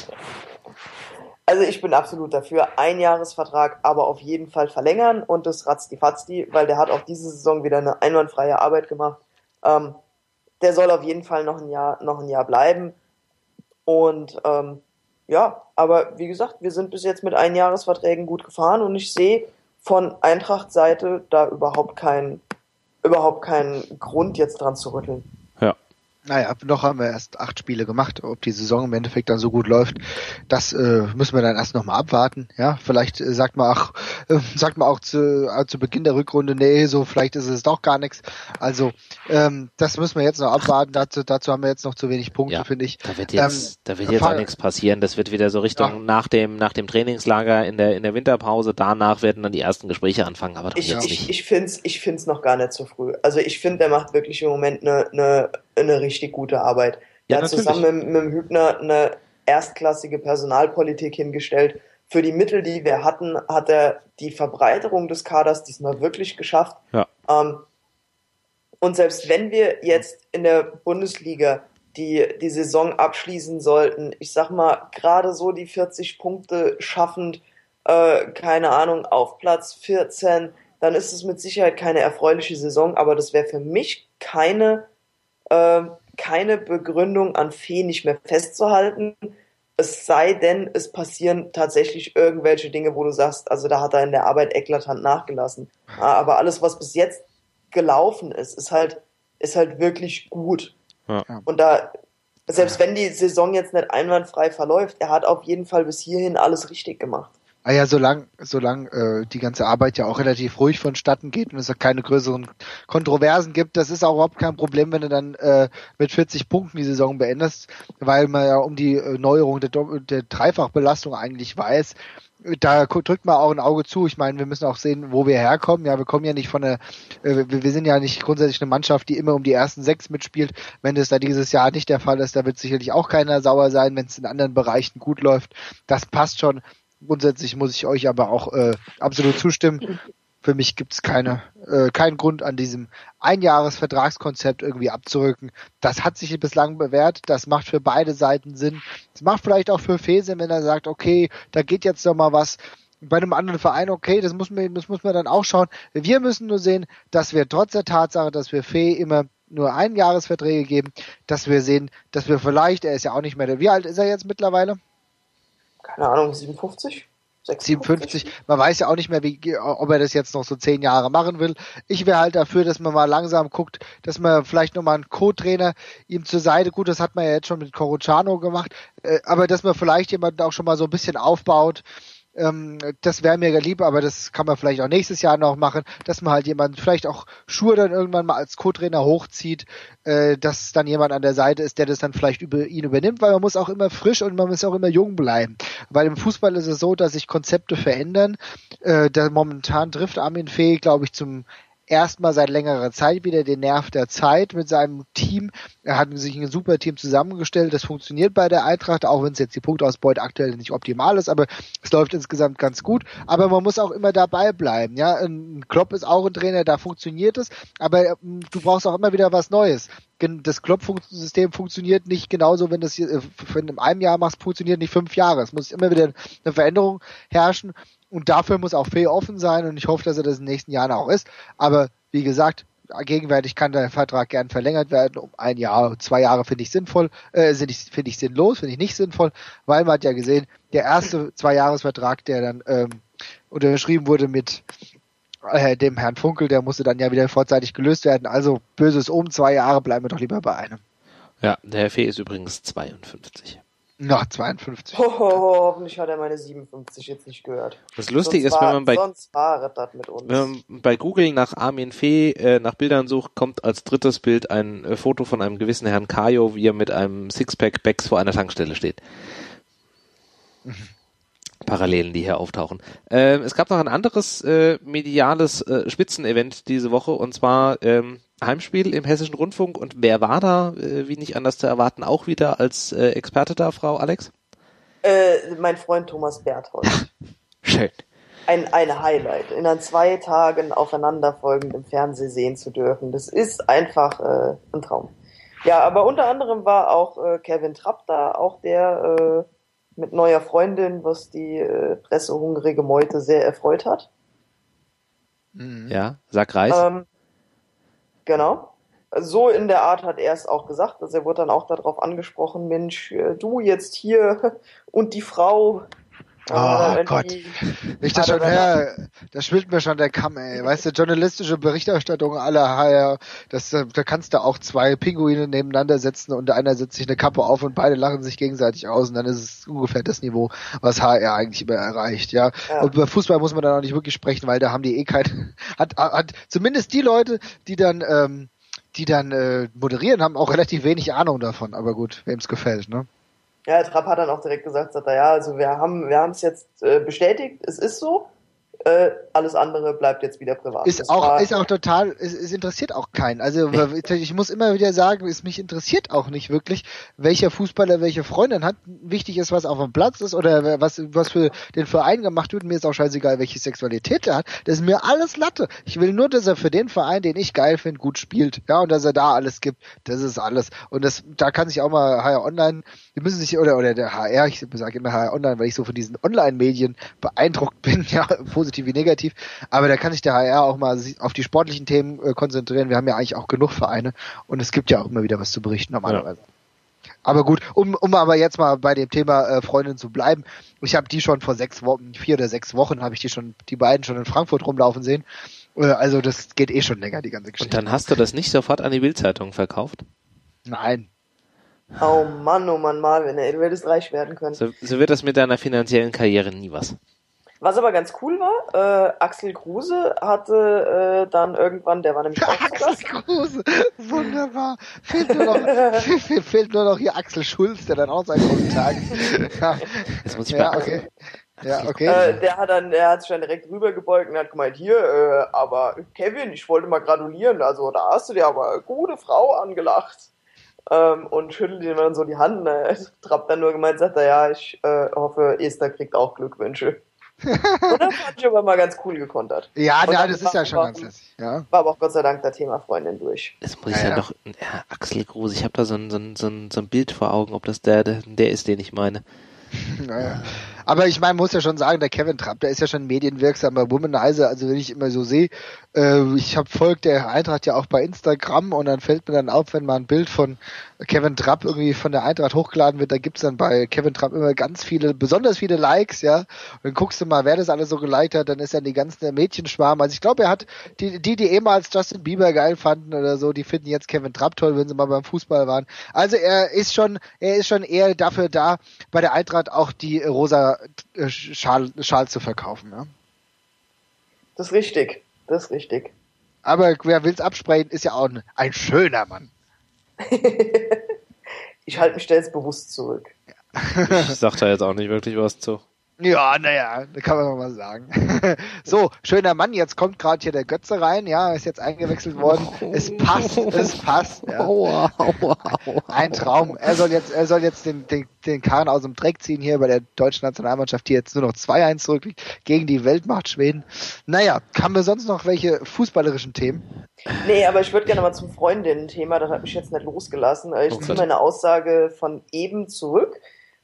Also ich bin absolut dafür. Einjahresvertrag, aber auf jeden Fall verlängern und das Ratzdi-Fatzdi, weil der hat auch diese Saison wieder eine einwandfreie Arbeit gemacht. Ähm, Der soll auf jeden Fall noch ein Jahr, noch ein Jahr bleiben. Und ähm, ja, aber wie gesagt, wir sind bis jetzt mit Einjahresverträgen gut gefahren und ich sehe von Eintracht-Seite da überhaupt keinen, überhaupt keinen Grund, jetzt dran zu rütteln. Ja. Naja, noch haben wir erst acht Spiele gemacht. Ob die Saison im Endeffekt dann so gut läuft, das äh, müssen wir dann erst nochmal abwarten. Ja, vielleicht äh, sagt man auch, äh, sagt man auch zu, äh, zu Beginn der Rückrunde, nee, so vielleicht ist es doch gar nichts. Also ähm, das müssen wir jetzt noch abwarten. Dazu, dazu haben wir jetzt noch zu wenig Punkte, ja, finde ich. Da wird jetzt, ähm, da wird jetzt auch nichts passieren. Das wird wieder so Richtung ja. nach dem nach dem Trainingslager in der in der Winterpause. Danach werden dann die ersten Gespräche anfangen. Aber doch ich, jetzt ich, nicht. Ich finde es, ich finde es noch gar nicht so früh. Also ich finde, der macht wirklich im Moment eine eine eine richtig gute Arbeit. Der ja, hat zusammen mit, mit dem Hübner eine erstklassige Personalpolitik hingestellt. Für die Mittel, die wir hatten, hat er die Verbreiterung des Kaders diesmal wirklich geschafft. Ja. Ähm, und selbst wenn wir jetzt in der Bundesliga die, die Saison abschließen sollten, ich sag mal, gerade so die vierzig Punkte schaffend, äh, keine Ahnung, auf Platz vierzehn, dann ist es mit Sicherheit keine erfreuliche Saison, aber das wäre für mich keine äh, keine Begründung an Fee nicht mehr festzuhalten, es sei denn, es passieren tatsächlich irgendwelche Dinge, wo du sagst, also da hat er in der Arbeit eklatant nachgelassen. Aber alles, was bis jetzt gelaufen ist, ist halt, ist halt wirklich gut. Ja. Und da, selbst wenn die Saison jetzt nicht einwandfrei verläuft, er hat auf jeden Fall bis hierhin alles richtig gemacht. Ah ja, solange solang, äh, die ganze Arbeit ja auch relativ ruhig vonstatten geht und es auch keine größeren Kontroversen gibt, das ist auch überhaupt kein Problem, wenn du dann äh, mit vierzig Punkten die Saison beendest, weil man ja um die äh, Neuerung der, der Dreifachbelastung eigentlich weiß. Da drückt man auch ein Auge zu. Ich meine, wir müssen auch sehen, wo wir herkommen. Ja, wir kommen ja nicht von der, äh, wir sind ja nicht grundsätzlich eine Mannschaft, die immer um die ersten sechs mitspielt. Wenn das da dieses Jahr nicht der Fall ist, da wird sicherlich auch keiner sauer sein, wenn es in anderen Bereichen gut läuft. Das passt schon. Grundsätzlich muss ich euch aber auch äh, absolut zustimmen. Für mich gibt es keine, äh, keinen Grund an diesem Einjahresvertragskonzept irgendwie abzurücken. Das hat sich bislang bewährt. Das macht für beide Seiten Sinn. Es macht vielleicht auch für Fee Sinn, wenn er sagt, okay, da geht jetzt noch mal was. Bei einem anderen Verein, okay, das muss man, das muss man dann auch schauen. Wir müssen nur sehen, dass wir trotz der Tatsache, dass wir Fee immer nur Einjahresverträge geben, dass wir sehen, dass wir vielleicht, er ist ja auch nicht mehr der, wie alt ist er jetzt mittlerweile? Keine Ahnung, siebenundfünfzig? siebenundfünfzig. Man weiß ja auch nicht mehr, wie, ob er das jetzt noch so zehn Jahre machen will. Ich wäre halt dafür, dass man mal langsam guckt, dass man vielleicht nochmal einen Co-Trainer ihm zur Seite, gut, das hat man ja jetzt schon mit Corrucciano gemacht, äh, aber dass man vielleicht jemanden auch schon mal so ein bisschen aufbaut. Ähm, das wäre mir lieb, aber das kann man vielleicht auch nächstes Jahr noch machen, dass man halt jemanden, vielleicht auch Schur dann irgendwann mal als Co-Trainer hochzieht, äh, dass dann jemand an der Seite ist, der das dann vielleicht über ihn übernimmt, weil man muss auch immer frisch und man muss auch immer jung bleiben. Weil im Fußball ist es so, dass sich Konzepte verändern. Äh, da momentan trifft Armin Fee, glaube ich, zum erstmal seit längerer Zeit wieder den Nerv der Zeit mit seinem Team. Er hat sich ein super Team zusammengestellt. Das funktioniert bei der Eintracht, auch wenn es jetzt die Punktausbeute aktuell nicht optimal ist, aber es läuft insgesamt ganz gut. Aber man muss auch immer dabei bleiben. Ja, ein Klopp ist auch ein Trainer, da funktioniert es, aber du brauchst auch immer wieder was Neues. Das Klopp-System funktioniert nicht genauso, wenn du es in einem Jahr machst, funktioniert nicht fünf Jahre. Es muss immer wieder eine Veränderung herrschen. Und dafür muss auch Fee offen sein und ich hoffe, dass er das in den nächsten Jahren auch ist. Aber wie gesagt, gegenwärtig kann der Vertrag gern verlängert werden. Um ein Jahr, zwei Jahre finde ich sinnvoll, äh, finde ich, finde ich sinnlos, finde ich nicht sinnvoll, weil man hat ja gesehen, der erste Zwei-Jahres-Vertrag, der dann ähm, unterschrieben wurde mit äh, dem Herrn Funkel, der musste dann ja wieder vorzeitig gelöst werden. Also böses um, zwei Jahre, bleiben wir doch lieber bei einem. Ja, der Herr Fee ist übrigens zweiundfünfzig. Noch zweiundfünfzig. Oh, oh, oh, hoffentlich hat er meine siebenundfünfzig jetzt nicht gehört. Das Lustige ist, war, wenn man bei sonst war das mit uns. Wenn man bei Google nach Armin Fee äh, nach Bildern sucht, kommt als drittes Bild ein äh, Foto von einem gewissen Herrn Kajo, wie er mit einem Sixpack Becks vor einer Tankstelle steht. Mhm. Parallelen, die hier auftauchen. Ähm, es gab noch ein anderes äh, mediales äh, Spitzenevent diese Woche, und zwar ähm, Heimspiel im Hessischen Rundfunk. Und wer war da, äh, wie nicht anders zu erwarten, auch wieder als äh, Experte da, Frau Alex? Äh, mein Freund Thomas Berthold. Schön. Ein, ein Highlight, in an zwei Tagen aufeinanderfolgend im Fernsehen sehen zu dürfen. Das ist einfach äh, ein Traum. Ja, aber unter anderem war auch äh, Kevin Trapp da, auch der äh, mit neuer Freundin, was die äh, pressehungrige Meute sehr erfreut hat. Ja, sag Reis. Ähm, genau. So in der Art hat er es auch gesagt. Also er wurde dann auch darauf angesprochen, Mensch, du jetzt hier und die Frau. Oh äh, Gott, ich das schon her, da schwillt mir schon der Kamm, ey. Weißt du, journalistische Berichterstattung aller H R, das, da kannst du auch zwei Pinguine nebeneinander setzen und einer setzt sich eine Kappe auf und beide lachen sich gegenseitig aus und dann ist es ungefähr das Niveau, was H R eigentlich immer erreicht, ja. ja. Und über Fußball muss man dann auch nicht wirklich sprechen, weil da haben die eh kein, hat, hat zumindest die Leute, die dann, ähm, die dann äh, moderieren, haben auch relativ wenig Ahnung davon, aber gut, wem's gefällt, ne? Ja, Trapp hat dann auch direkt gesagt, sagt er, ja, also wir haben wir haben es jetzt äh, bestätigt, es ist so, äh, alles andere bleibt jetzt wieder privat. Ist das auch war, ist auch total, es, es interessiert auch keinen. Also ich muss immer wieder sagen, es mich interessiert auch nicht wirklich, welcher Fußballer welche Freundin hat. Wichtig ist, was auf dem Platz ist oder was was für den Verein gemacht wird. Mir ist auch scheißegal, welche Sexualität er hat. Das ist mir alles Latte. Ich will nur, dass er für den Verein, den ich geil finde, gut spielt. Ja, und dass er da alles gibt. Das ist alles. Und das, da kann sich auch mal H R Online, die müssen sich, oder oder der H R, ich sage immer H R Online, weil ich so von diesen Online-Medien beeindruckt bin, ja, positiv wie negativ, aber da kann sich der H R auch mal auf die sportlichen Themen äh, konzentrieren. Wir haben ja eigentlich auch genug Vereine und es gibt ja auch immer wieder was zu berichten normalerweise. Ja. Aber gut, um um aber jetzt mal bei dem Thema äh, Freundin zu bleiben, ich habe die schon vor sechs Wochen, vier oder sechs Wochen habe ich die schon, die beiden schon in Frankfurt rumlaufen sehen. Äh, also das geht eh schon länger, die ganze Geschichte. Und dann hast du das nicht sofort an die Bild-Zeitung verkauft? Nein. Oh Mann, oh Mann, Marvin, ey, du hättest reich werden können. So, so wird das mit deiner finanziellen Karriere nie was. Was aber ganz cool war, äh, Axel Kruse hatte äh, dann irgendwann, der war nämlich auch zu Gast. Axel Kruse, wunderbar. Fehlt nur, noch, fehlt nur noch hier Axel Schulz, der dann auch seinen Kommentar. Ja, Das muss ich ja bei okay. Ja, okay. Äh, der hat dann, der hat sich dann direkt rübergebeugt und hat gemeint, hier, äh, aber Kevin, ich wollte mal gratulieren, also da hast du dir aber eine gute Frau angelacht. Ähm, und schüttelt ihm dann so die Hand, ne? Trapp dann nur gemeint, sagt er, ja, ich äh, hoffe, Esther kriegt auch Glückwünsche. Und das fand ich aber mal ganz cool gekontert. Ja, und ja das ist ja schon ganz lässig. Ja. War aber auch Gott sei Dank das Thema Freundin durch. Das muss ich ja, ja, ja. noch, ja, Axel Kruse, ich habe da so ein, so, ein, so, ein, so ein Bild vor Augen, ob das der, der ist, den ich meine. Naja. Aber ich meine, muss ja schon sagen, der Kevin Trapp, der ist ja schon medienwirksam bei Womanizer, also wenn ich immer so sehe, äh, ich habe folgt der Eintracht ja auch bei Instagram und dann fällt mir dann auf, wenn mal ein Bild von Kevin Trapp irgendwie von der Eintracht hochgeladen wird, da gibt's dann bei Kevin Trapp immer ganz viele, besonders viele Likes, ja, und dann guckst du mal, wer das alles so geliked hat, dann ist dann die ganzen Mädchenschwarm, also ich glaube, er hat, die, die, die ehemals Justin Bieber geil fanden oder so, die finden jetzt Kevin Trapp toll, wenn sie mal beim Fußball waren, also er ist schon, er ist schon eher dafür da, bei der Eintracht auch die rosa Schal, Schal zu verkaufen, ja. Das ist richtig, das ist richtig. Aber wer will's absprechen, ist ja auch ein, ein schöner Mann. Ich halte mich da jetzt bewusst zurück. Ich sag da jetzt auch nicht wirklich was zu. Ja, naja, da kann man mal sagen. So, schöner Mann, jetzt kommt gerade hier der Götze rein, ja, ist jetzt eingewechselt worden. Es passt, es passt. Ja. Aua, aua, aua. Ein Traum. Er soll jetzt, er soll jetzt den, den, den Karren aus dem Dreck ziehen hier bei der deutschen Nationalmannschaft, die jetzt nur noch zwei eins zurückliegt gegen die Weltmacht Schweden. Naja, haben wir sonst noch welche fußballerischen Themen? Nee, aber ich würde gerne mal zum Freundinnen-Thema, das hat mich jetzt nicht losgelassen. Ich Oh ziehe Gott. meine Aussage von eben zurück.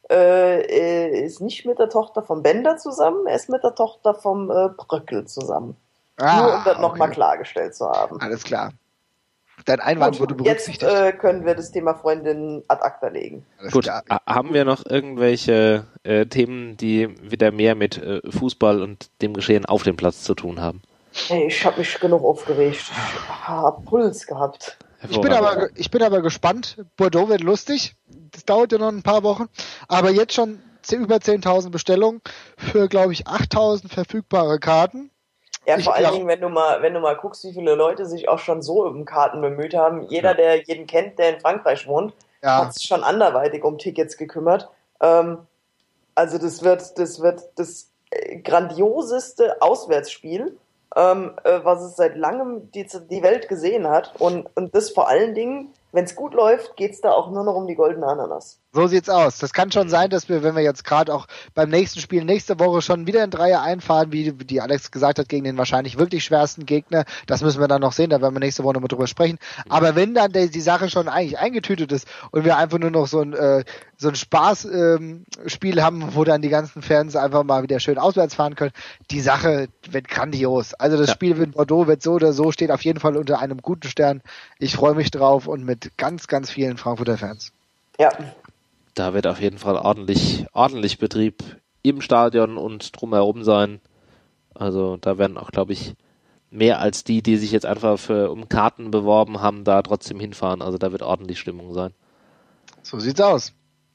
Äh, er ist nicht mit der Tochter vom Bender zusammen, er ist mit der Tochter vom äh, Bröckel zusammen. Ah, Nur um das okay. nochmal klargestellt zu haben. Alles klar. Dein Einwand Gut, wurde jetzt berücksichtigt. äh, können wir das Thema Freundinnen ad acta legen. Alles Gut, klar. ha- haben wir noch irgendwelche äh, Themen, die wieder mehr mit äh, Fußball und dem Geschehen auf dem Platz zu tun haben? Hey, ich habe mich genug aufgeregt. Ich habe Puls gehabt. Ich bin aber, ich bin aber gespannt. Bordeaux wird lustig. Das dauert ja noch ein paar Wochen. Aber jetzt schon zehn, über zehntausend Bestellungen für, glaube ich, achttausend verfügbare Karten. Ja, Ich vor allen glaub- Dingen, wenn du mal, wenn du mal guckst, wie viele Leute sich auch schon so um Karten bemüht haben. Jeder, Ja. der jeden kennt, der in Frankreich wohnt, Ja, hat sich schon anderweitig um Tickets gekümmert. Ähm, also das wird, das wird das äh, grandioseste Auswärtsspiel, ähm, äh, was es seit langem die, die Welt gesehen hat. Und, und das vor allen Dingen, wenn es gut läuft, geht's da auch nur noch um die goldene Ananas. so sieht's aus. Das kann schon sein, dass wir, wenn wir jetzt gerade auch beim nächsten Spiel nächste Woche schon wieder in Dreier einfahren, wie die Alex gesagt hat, gegen den wahrscheinlich wirklich schwersten Gegner. Das müssen wir dann noch sehen, da werden wir nächste Woche nochmal drüber sprechen. Aber wenn dann die, die Sache schon eigentlich eingetütet ist und wir einfach nur noch so ein, äh, so ein Spaßspiel ähm, Spiel haben, wo dann die ganzen Fans einfach mal wieder schön auswärts fahren können, die Sache wird grandios. Also das Ja. Spiel in Bordeaux wird so oder so, steht auf jeden Fall unter einem guten Stern. Ich freue mich drauf und mit ganz, ganz vielen Frankfurter Fans. Ja, Da wird auf jeden Fall ordentlich, ordentlich Betrieb im Stadion und drumherum sein. Also da werden auch, glaube ich, mehr als die, die sich jetzt einfach für um Karten beworben haben, da trotzdem hinfahren. Also da wird ordentlich Stimmung sein. So sieht's aus.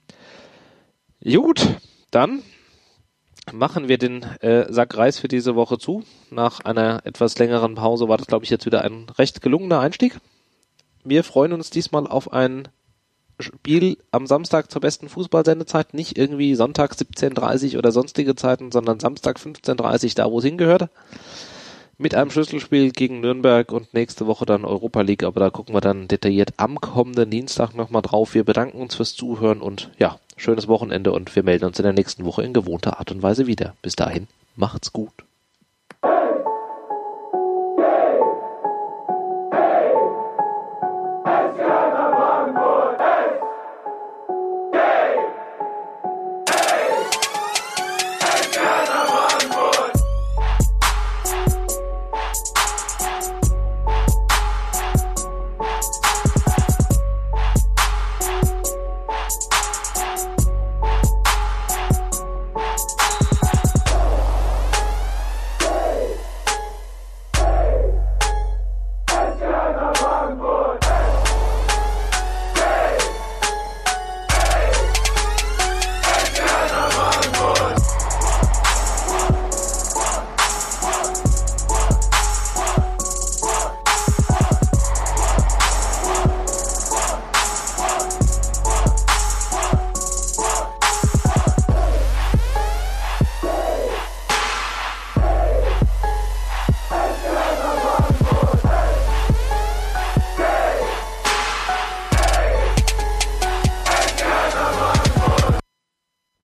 Gut, dann machen wir den äh, Sack Reis für diese Woche zu. Nach einer etwas längeren Pause war das, glaube ich, jetzt wieder ein recht gelungener Einstieg. Wir freuen uns diesmal auf ein Spiel am Samstag zur besten Fußballsendezeit. Nicht irgendwie Sonntag siebzehn Uhr dreißig oder sonstige Zeiten, sondern Samstag fünfzehn Uhr dreißig, da wo es hingehört. Mit einem Schlüsselspiel gegen Nürnberg und nächste Woche dann Europa League. Aber da gucken wir dann detailliert am kommenden Dienstag nochmal drauf. Wir bedanken uns fürs Zuhören und ja, schönes Wochenende und wir melden uns in der nächsten Woche in gewohnter Art und Weise wieder. Bis dahin, macht's gut.